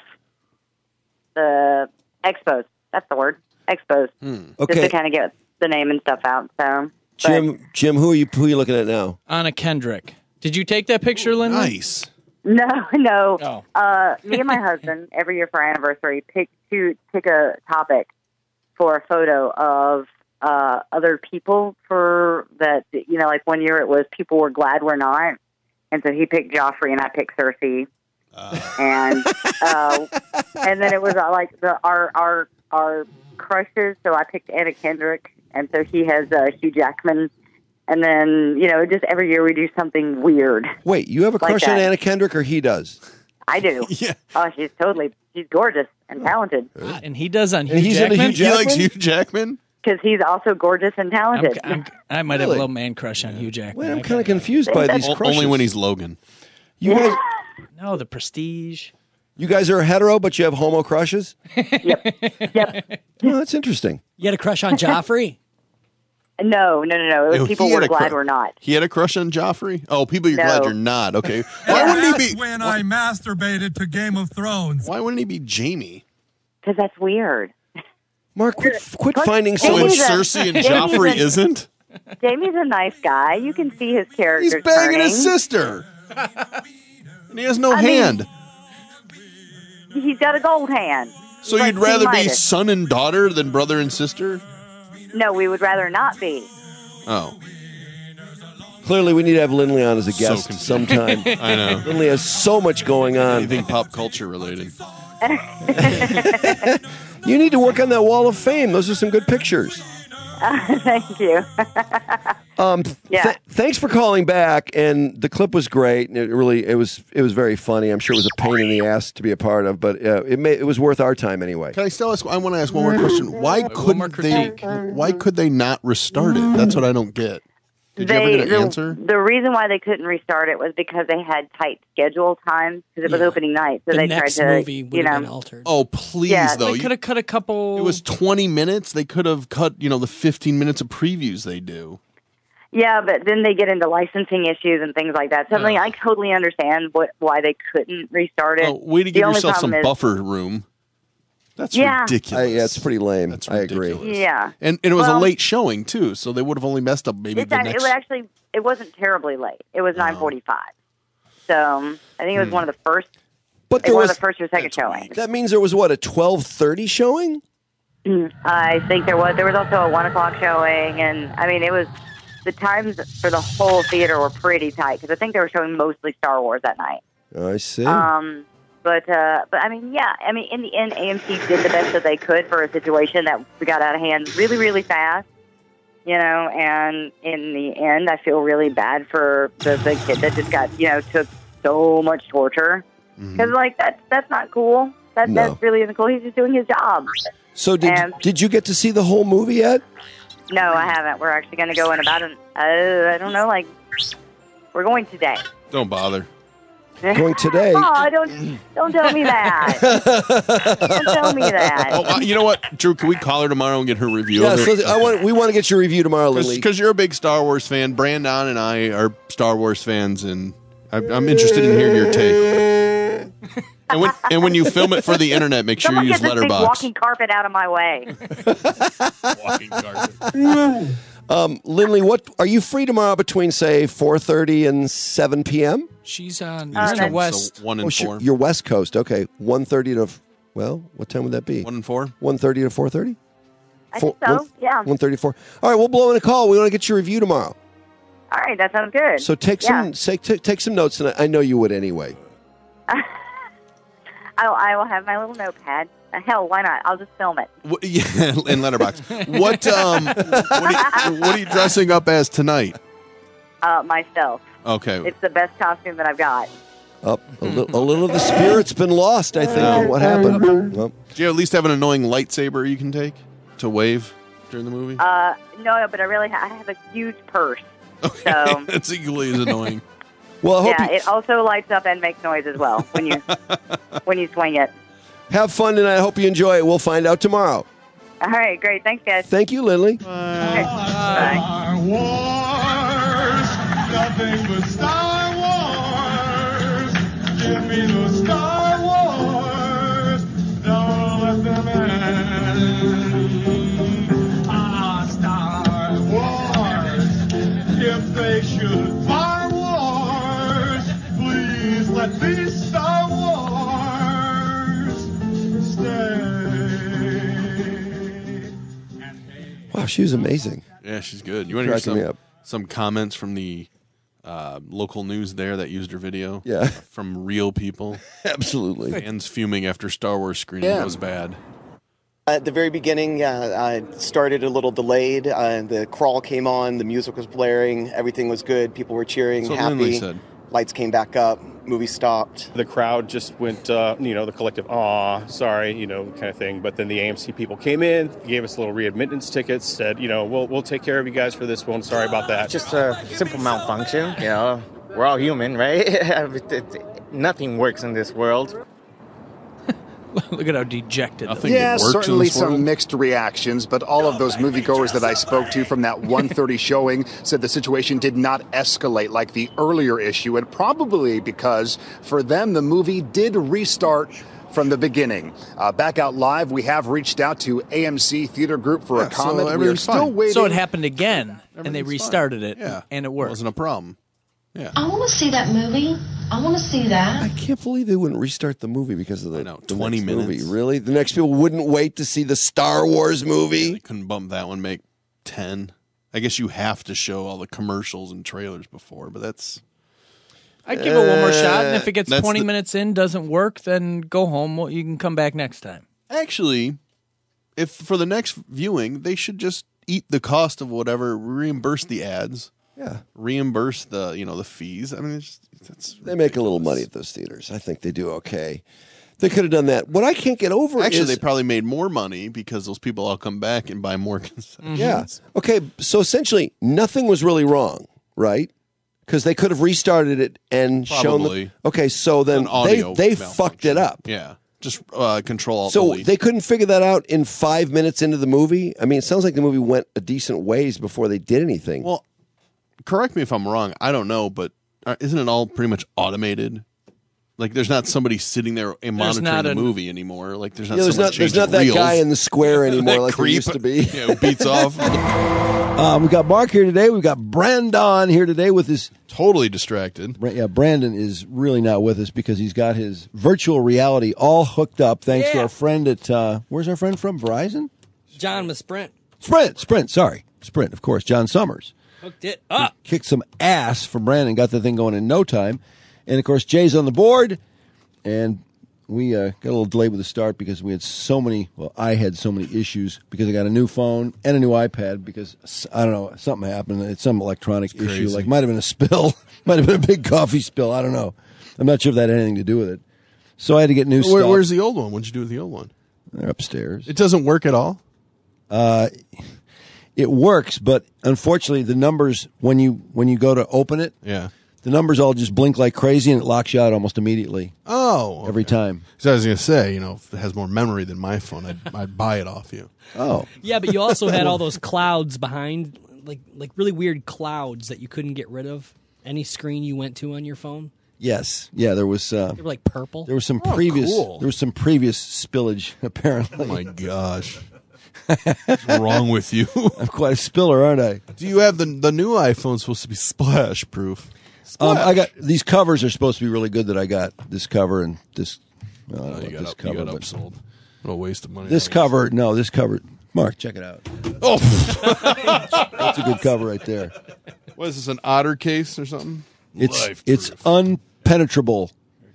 The expos. That's the word. Expos. Just Okay. to kind of get the name and stuff out. So, but- Jim, Jim, who are you? Who are you looking at now? Anna Kendrick. Did you take that picture, Lindley? Nice. No, no. Oh. Uh, me and my husband, every year for our anniversary, pick to pick a topic for a photo of uh, other people for that. You know, like one year it was people were glad we're not, and so he picked Joffrey and I picked Cersei, and uh, and then it was uh, like the our our our crushes. So I picked Anna Kendrick, and so he has uh, Hugh Jackman. And then, you know, just every year we do something weird. Wait, you have a Like crush on that. Anna Kendrick, or he does? I do. Yeah. Oh, she's totally, she's gorgeous and talented. And he does on Hugh And he's into Jackman? Hugh He likes Jackman? Hugh Jackman? Because he's also gorgeous and I'm, talented. I'm, I might have Really? a little man crush on Hugh Jackman. Wait, I'm Okay. kind of confused by these O- crushes. Only when he's Logan. You guys, No, the Prestige. you guys are hetero, but you have homo crushes. Yep. Oh, that's interesting. You had a crush on Joffrey? No, no, no, no. It was Ew, people he had were a glad cru- we're not. He had a crush on Joffrey? Oh, people you're No. glad you're not. Okay. Why wouldn't That's he be when I masturbated to Game of Thrones. Why wouldn't he be Jamie? Because that's weird. Mark, quit, quit Plus, finding So so when Jamie's much. a- Cersei and Jamie's Joffrey a- isn't? Jamie's a nice guy. You can see his character He's banging turning. his sister. And he has no I mean- hand. He's got a gold hand. So He's you'd like rather King be Midas. son and daughter than brother and sister? No, we would rather not be. Oh. Clearly, we need to have Lindley on as a guest confused. sometime. I know. Lindley has so much going on. Anything pop culture related. You need to work on that wall of fame. Those are some good pictures. Uh, thank you. Um, Yeah. th- thanks for calling back, and the clip was great. And it really, it was, it was very funny. I'm sure it was a pain in the ass to be a part of, but uh, it may, it was worth our time anyway. Can I still ask? I want to ask one more question. Why couldn't they? Why could they not restart it? That's what I don't get. Did you ever They- get an the, answer? The reason why they couldn't restart it was because they had tight schedule times because it was Yeah. opening night. So The they next tried to, movie would you have know, been altered. Oh please, Yeah. though. They You- could have cut a couple. it was twenty minutes. They could have cut, you know, the fifteen minutes of previews they do. Yeah, but then they get into licensing issues and things like that. So I mean, I totally understand what why they couldn't restart it. Oh, way to The give only yourself some problem is- buffer room. That's Yeah. ridiculous. I, yeah, it's pretty lame. I agree. Yeah, And, and it was Well, a late showing too, so they would have only messed up maybe it's the act- next. it was actually it wasn't terribly late. It was nine forty-five. So um, I think it was Hmm. one of the first. But there one was of the first or second showings. that means there was what a twelve thirty showing. I think there was there was also a one o'clock showing, and I mean it was the times for the whole theater were pretty tight because I think they were showing mostly Star Wars that night. I see. Um, But uh, but I mean, yeah. I mean, in the end, A M C did the best that they could for a situation that we got out of hand really, really fast. You know, and in the end, I feel really bad for the, the kid that just got, you know, took so much torture. Because, mm-hmm. like, that's, that's not cool. That, No. that really isn't cool. He's just doing his job. So did And- did you get to see the whole movie yet? No, I haven't. We're actually going to go in about an, uh, I don't know, like, we're going today. Don't bother. Going today? Oh, don't, don't tell me that. Don't tell me that. Oh, uh, you know what, Drew? Can we call her tomorrow and get her review? Yeah, of so it? I want we want to get your review tomorrow, Lily. Because you're a big Star Wars fan. Brandon and I are Star Wars fans, and I, I'm interested in hearing your take. And when and when you film it for the internet, make sure Someone you use get this big Letterboxd. walking carpet out of my way. Walking carpet. Um, Lindley, what are you free tomorrow between say four thirty and seven p.m.? She's on Uh, East or that's- West. So one and Oh, sure. four. You're West Coast, okay. One thirty to well, what time would that be? One and four. One thirty to four thirty. I think so, yeah. One thirty four. All right, we'll blow in a call. We want to get your review tomorrow. All right, that sounds good. So take Yeah. some say, t- take some notes, and I, I know you would anyway. I'll, I will have my little notepad. Uh, hell, why not? I'll just film it. What, yeah, in Letterboxd. What um, what are, you, what are you dressing up as tonight? Uh, myself. Okay. It's the best costume that I've got. Up a, li- a little of the spirit's been lost. I think. What happened? Well, Do you at least have an annoying lightsaber you can take to wave during the movie? Uh, no, but I really ha- I have a huge purse. So That's equally as annoying. well, I hope yeah, you it also lights up and makes noise as well when you when you swing it. have fun, and I hope you enjoy it. We'll find out tomorrow. All right, great. Thanks, guys. Thank you, Lindley. Okay, bye. Star Wars, nothing but Star Wars. Give me the Star Wars. Don't let them end. Ah, Star Wars. If they should fire wars, please let these Star Wars stay. Wow, she was amazing. Yeah, she's good. You want to hear Cracking me some, up. some comments from the uh, local news there that used her video? Yeah. From real people. Absolutely. Fans fuming after Star Wars screening Yeah. goes bad. At the very beginning, uh, I started a little delayed. Uh, the crawl came on, the music was blaring, everything was good, people were cheering, That's what happy. Lindley said. Lights came back up, movie stopped. The crowd just went, uh, you know, the collective, aw, sorry, you know, kind of thing. But then the A M C people came in, gave us little readmittance tickets, said, you know, we'll we'll take care of you guys for this one. Sorry about that. Just a simple malfunction, you know. We're all human, right? Nothing works in this world. Look at how dejected. Yeah, certainly some mixed reactions, but all of those moviegoers that I spoke to from that one thirty showing said the situation did not escalate like the earlier issue, and probably because for them the movie did restart from the beginning. Uh, back out live, we have reached out to A M C Theater Group for Yeah, a so comment. we are everything's still fine. waiting. So it happened again, and they Everything's restarted fine. it, Yeah. and it worked. Wasn't a problem. Yeah. I want to see that movie. I want to see that. I can't believe they wouldn't restart the movie because of the, know, the twenty next minutes. movie. Really? The next people wouldn't wait to see the Star Wars movie? They couldn't bump that one, make ten. I guess you have to show all the commercials and trailers before, but that's... I'd give it one more shot, and if it gets That's twenty the- minutes in, doesn't work, then go home. Well, you can come back next time. Actually, if for the next viewing, they should just eat the cost of whatever, reimburse the ads. Yeah. Reimburse the, you know, the fees. I mean, it's just, that's They make a little money at those theaters. I think they do okay. They could have done that. What I can't get over Actually, is... they probably made more money because those people all come back and buy more concessions. Yeah. Okay, so essentially, nothing was really wrong, right? Because they could have restarted it and shown... Probably. The, okay, so then An audio they, they malfunction. fucked it up. Yeah. Just uh, control alt So delete. they couldn't figure that out in five minutes into the movie? I mean, it sounds like the movie went a decent ways before they did anything. Well, correct me if I'm wrong. I don't know, but uh, isn't it all pretty much automated? Like, there's not somebody sitting there and There's monitoring not the an- movie anymore. Like, there's not Yeah, there's someone not, there's changing not that reels. guy in the square anymore That like there creep. used to be. Yeah, who beats off. Um, we got Mark here today. We've got Brandon here today with his... Totally distracted. Bra- Yeah, Brandon is really not with us because he's got his virtual reality all hooked up thanks to Yeah. our friend at... Uh, where's our friend from? Verizon? John with Sprint. Sprint, Sprint, sorry. Sprint, of course. John Summers. Hooked it up. Kicked some ass for Brandon, got the thing going in no time. And, of course, Jay's on the board. And we uh, got a little delayed with the start because we had so many. Well, I had so many issues because I got a new phone and a new iPad because I don't know, something happened. It's some electronic issue. crazy. Like might have been a spill, might have been a big coffee spill. I don't know. I'm not sure if that had anything to do with it. So I had to get new Where, stuff. where's the old one? What'd you do with the old one? They're upstairs. It doesn't work at all. Uh, it works, but unfortunately, the numbers when you when you go to open it, Yeah. the numbers all just blink like crazy, and it locks you out almost immediately. Oh, every time. So I was going to say, you know, if it has more memory than my phone, I'd, I'd buy it off you. Oh, Yeah, but you also had all those clouds behind, like like really weird clouds that you couldn't get rid of. Any screen you went to on your phone, yes, yeah. There was. Uh, they were like purple. There was some Oh, previous. cool. There was some previous spillage. Apparently. Oh my gosh, what's wrong with you? I'm quite a spiller, aren't I? Do you have the the new iPhone supposed to be splash proof? Um, I got these covers are supposed to be really good. That I got this cover and this. Well, I don't know you what got this up, cover, you got but upsold. What a waste of money. this cover. No, this cover. Mark, check it out. Oh, That's a good cover right there. What is this? An otter case or something? It's Life it's proof. unpenetrable.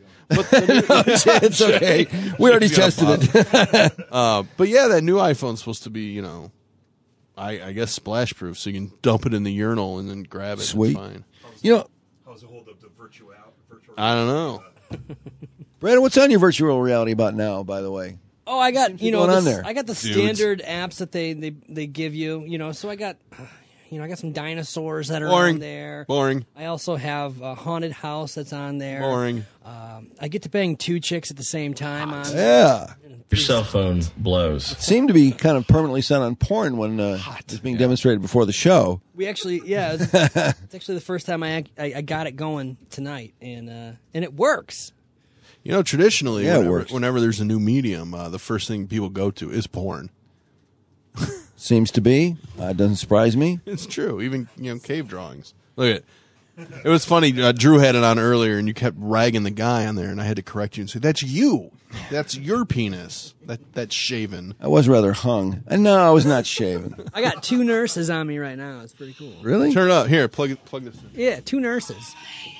It's okay. We already It's got tested a it. uh, but yeah, that new iPhone's supposed to be, you know, I, I guess splash proof, so you can dump it in the urinal and then grab it. Sweet. And it's fine. You know, How's it hold up to virtual out? Virtual I don't know. Brandon, what's on your virtual reality about now? By the way, Oh, I got you know going on this- there? I got the Dudes. standard apps that they, they they give you. You know, so I got you know I got some dinosaurs that are Boring. on there. Boring. I also have a haunted house that's on there. Boring. Um, I get to bang two chicks at the same time on. yeah. Your cell phone blows. It seemed to be kind of permanently set on porn when uh, it was being demonstrated before the show. We actually, yeah, it's, it's actually the first time I, I I got it going tonight, and uh, and it works. You know, traditionally, Yeah, it whenever, works. whenever there's a new medium, uh, the first thing people go to is porn. Seems to be. Uh, doesn't surprise me. It's true. Even, you know, cave drawings. Look at it. It was funny. Uh, Drew had it on earlier, and you kept ragging the guy on there, and I had to correct you and say, "That's you. That's your penis. That that's shaven." I was rather hung. And no, I was not shaven. I got two nurses on me right now. It's pretty cool. Really? Turn it up. Here, plug it. Plug this in. Yeah, two nurses.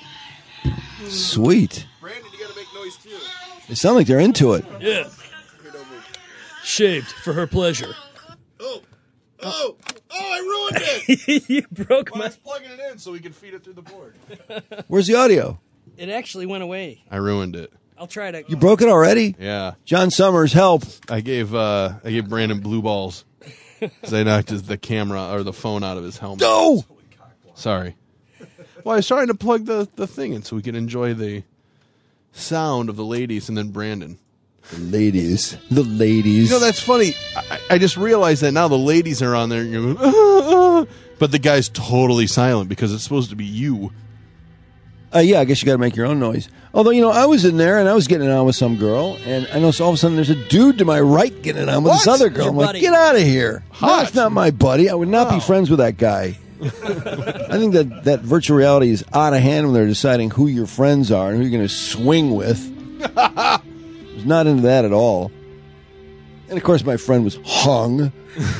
Sweet. Brandon, you got to make noise too. They sound like they're into it. Yeah. Shaved for her pleasure. Oh, oh, oh! I ruined it. You broke Well, my. I was plugging it in so we could feed it through the board. Where's the audio? It actually went away. I ruined it. I'll try to. You broke it already? Yeah. John Summers, help. I gave uh, I gave Brandon blue balls because I knocked his, the camera or the phone out of his helmet. No! Sorry. Well, I was trying to plug the, the thing in so we could enjoy the sound of the ladies and then Brandon. The ladies. The ladies. You know, that's funny. I, I just realized that now the ladies are on there, and you're going, ah, ah, but the guy's totally silent because it's supposed to be you. Uh, yeah, I guess you got to make your own noise. Although, you know, I was in there and I was getting it on with some girl, and I know so all of a sudden there's a dude to my right getting it on with What? this other girl. Your I'm like, buddy. get out of here. No, Hot. it's not my buddy. I would not Oh. be friends with that guy. I think that, that virtual reality is out of hand when they're deciding who your friends are and who you're going to swing with. I was not into that at all. And of course, my friend was hung.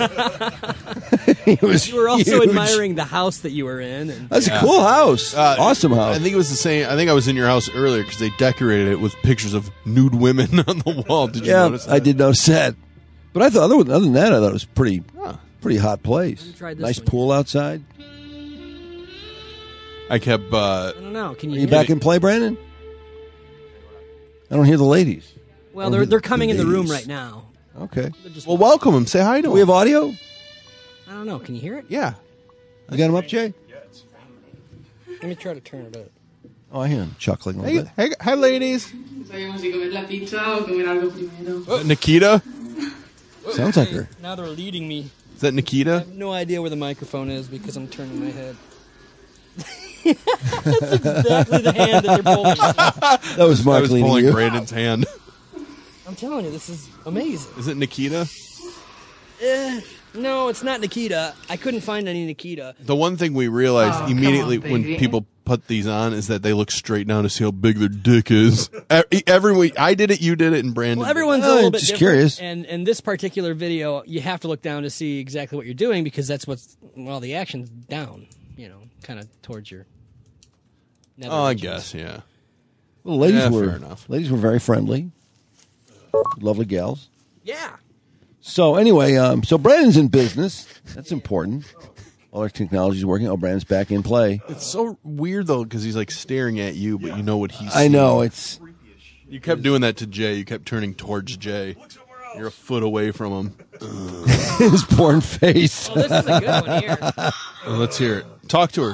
He was You were also huge. admiring the house that you were in. And That's Yeah. a cool house. Uh, awesome house. I think it was the same. I think I was in your house earlier because they decorated it with pictures of nude women on the wall. Did you yeah, notice that? I did notice that. But I thought, other, other than that, I thought it was pretty, Huh. pretty hot place. tried this Nice one. pool outside. I kept. Uh, I don't know. Can Are you? you hear back it? in play, Brandon? I don't hear the ladies. Well, they're they're coming in the room ladies. right now. Okay. They're just, well, welcome him. Say hi to Do him. we have audio? I don't know. Can you hear it? yeah. You got him up, Jay? Let me try to turn it up. Oh, I hear him chuckling a Hey, little bit. hey, hi, ladies. ¿Sabíamos si comer la pizza o comer algo primero? Uh, Nikita. Sounds like her. Now they're leading me. Is that I Nikita? have no idea where the microphone is because I'm turning my head. That's exactly the hand that they're pulling. That was I Mark was leading pulling you. Brandon's hand. I'm telling you, this is amazing. Is it Nikita? Eh, no, it's not Nikita. I couldn't find any Nikita. The one thing we realized Oh, come immediately on, when baby. people put these on is that they look straight down to see how big their dick is. E- Every week, I did it, you did it, and Brandon. Well, everyone's Oh, a little bit just different. curious. And in this particular video, you have to look down to see exactly what you're doing because that's what's well, the action's down. You know, kind of towards your. Did it. nether Oh, I regions. guess, yeah. Well, ladies Yeah, were fair enough. ladies were very friendly. Lovely gals. Yeah. So anyway, um, so Brandon's in business. That's important. All our technology's working. Oh, Brandon's back in play. It's so weird though because he's like staring at you, but you know what he's. I know seeing. it's. You kept doing that to Jay. You kept turning towards Jay. You're a foot away from him. His porn face. Oh, this is a good one here. Well, let's hear it. Talk to her.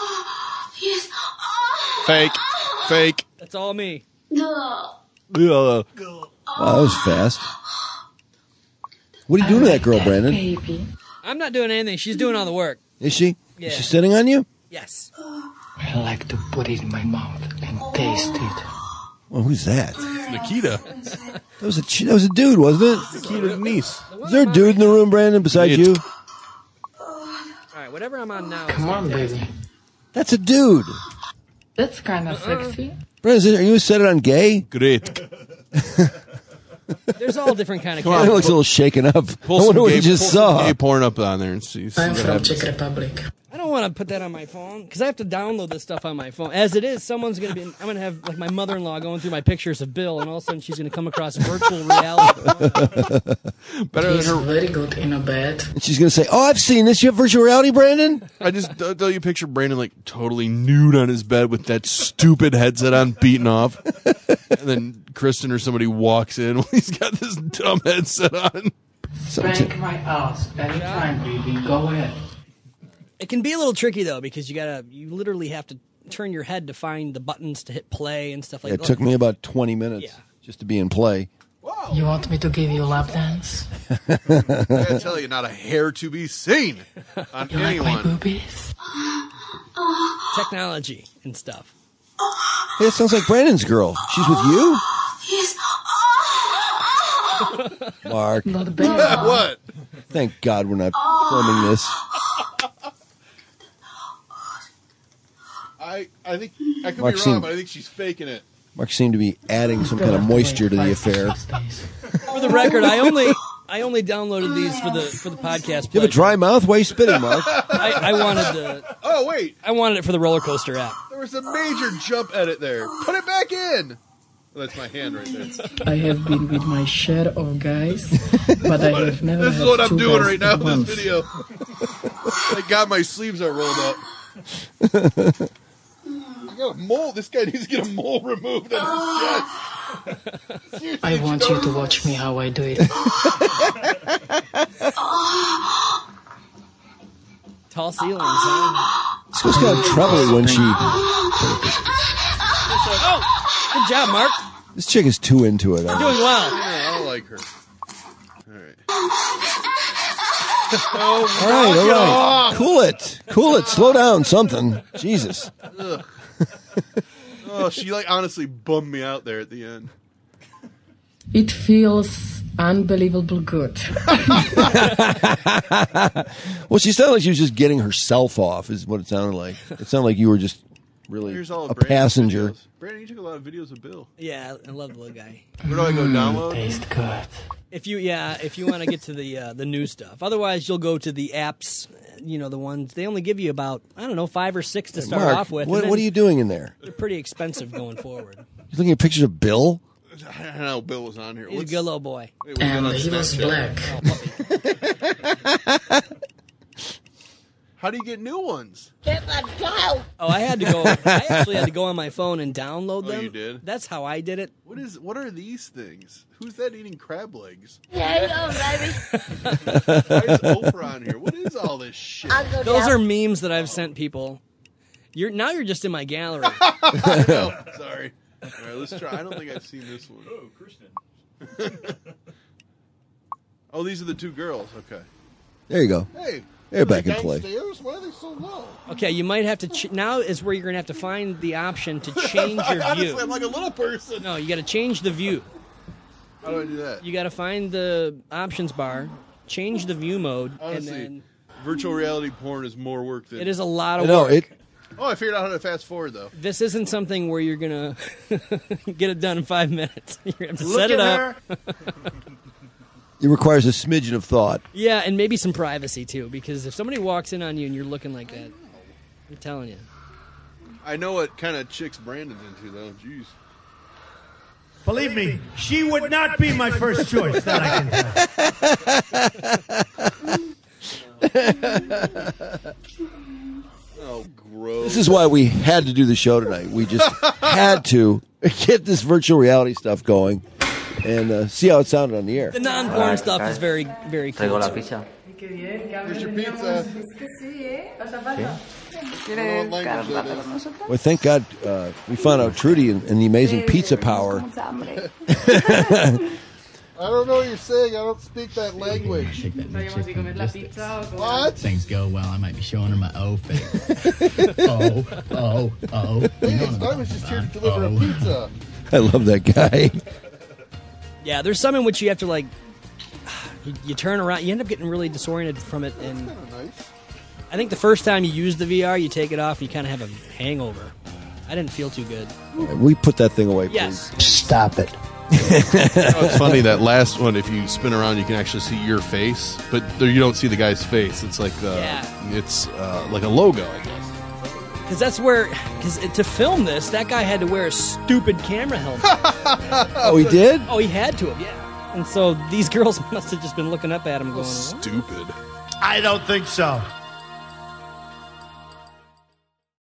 Fake. Fake. That's all me. Uh, Wow, that was fast. What are you doing to that girl, Brandon? I'm not doing anything. She's doing all the work. Is she? Yeah. Is she sitting on you? Yes. I like to put it in my mouth and taste it. Well, who's that? Nikita. That was a ch- that was a dude, wasn't it? Nikita's niece. Is there a dude in the room, Brandon, besides It. you? All right, whatever I'm on now. Come on, baby. That's a dude. That's kind of sexy. Brandon, is it- are you set it on gay? Great. There's all different kind of. Brandon looks a little shaken up. Pull I some wonder what gay, you just pull saw. some gay porn up on there and see. see I'm what from happens. Czech Republic. I don't want to put that on my phone because I have to download this stuff on my phone. As it is, someone's gonna be. I'm gonna have like my mother-in-law going through my pictures of Bill, and all of a sudden she's gonna come across virtual reality. Better He's than her. very good in a bed. And she's going to say, oh, I've seen this. You have virtual reality, Brandon? I just don't don't you picture Brandon like totally nude on his bed with that stupid headset on, beating off, and then Kristen or somebody walks in while he's got this dumb headset on. Spank my ass anytime, baby. Go ahead. It can be a little tricky though because you gotta, you literally have to turn your head to find the buttons to hit play and stuff like It that. took me about twenty minutes just to be in play. You want me to give you a lap dance? I gotta tell you, not a hair to be seen on You like my anyone. boobies? Technology and stuff. Hey, it sounds like Brandon's girl. She's with you? Mark. Not bad. What? Thank God we're not filming this. I I think I could Mark be wrong, seemed- but I think she's faking it. Mark seemed to be adding some kind of moisture to the affair. For the record, I only I only downloaded these for the for the podcast. You have a dry mouth? Why are you spitting, Mark? I, I wanted the. Oh wait, I wanted it for the roller coaster app. there was a major jump edit there. Put it back in. Well, that's my hand right there. I have been with my share of guys, but I have never This is had what I'm two doing guys right now at in once. this video. Thank God my sleeves are rolled up. I got a mole. This guy needs to get a mole removed on his chest. Seriously, I want you to watch me how I do it. Tall ceilings, huh? This goes kind of trebly when she... Oh, good job, Mark. This chick is too into it. You're doing well. Yeah, I don't like her. All right. All right, all right. Cool it. Cool it. Slow down, something. Jesus. Ugh. Oh, she like honestly bummed me out there at the end. It feels unbelievable good. Well, she sounded like she was just getting herself off, is what it sounded like. It sounded like you were just really Here's all of a Brandon's passenger. videos. Brandon, you took a lot of videos of Bill. Yeah, I love the little guy. Where do I go download? Tastes good. If you yeah, if you want to get to the uh, the new stuff. Otherwise, you'll go to the apps. You know, the ones they only give you about I don't know five or six to start Mark, off with. what, and what are then you doing in there? They're pretty expensive going forward. You looking at pictures of Bill? I don't know. Bill was on here. He's What's- a good little boy. Wait, what's And on he was Snapchat? black. How do you get new ones? Get the go. Oh, I had to go. I actually had to go on my phone and download Oh, them. you did? That's how I did it. What is? What are these things? Who's that eating crab legs? There you go, baby. Why is Oprah on here? What is all this shit? I'll go Those down. are memes that I've sent people. You're now you're just in my gallery. I know. Sorry. All right, let's try. I don't think I've seen this one. Oh, Kristen. Oh, these are the two girls. Okay. There you go. Hey. They're back in play. Downstairs? Why are they so low? Okay, you might have to. Ch- now is where you're gonna have to find the option to change your Honestly, view. I'm like a little person. No, you got to change the view. How do I do that? You got to find the options bar, change the view mode, Honestly, and then virtual reality porn is more work than. it is a lot of No, work. it. Oh, I figured out how to fast forward though. This isn't something where you're gonna get it done in five minutes. You're gonna have to Look set it at up. It requires a smidgen of thought. Yeah, and maybe some privacy too, because if somebody walks in on you and you're looking like that, I'm telling you. I know what kind of chicks Brandon's into though. Jeez. Believe me, she would not be my first choice. That I can tell. Oh, gross. This is why we had to do the show tonight. We just had to get this virtual reality stuff going and uh, see how it sounded on the air. The non-porn stuff is very, very cool. Here's your pizza. Well, thank God uh, we found out Trudy and, and the amazing pizza power. I don't know what you're saying. I don't speak that language. Take that milkshake. Just What? Things go well. I might be showing her my O face. oh, oh, oh. You know what I was just here to deliver oh. a pizza. I love that guy. Yeah, there's some in which you have to like, you, you turn around, you end up getting really disoriented from it, and I think the first time you use the V R, you take it off, and you kind of have a hangover. I didn't feel too good. We put that thing away, please. Yes. Stop it. You know, it's funny that last one. If you spin around, you can actually see your face, but there you don't see the guy's face. It's like uh, Yeah. it's uh, like a logo, I guess. Because that's where, because to film this, that guy had to wear a stupid camera helmet. Oh, he did? Oh, he had to have, yeah. And so these girls must have just been looking up at him going, Stupid. I don't think so.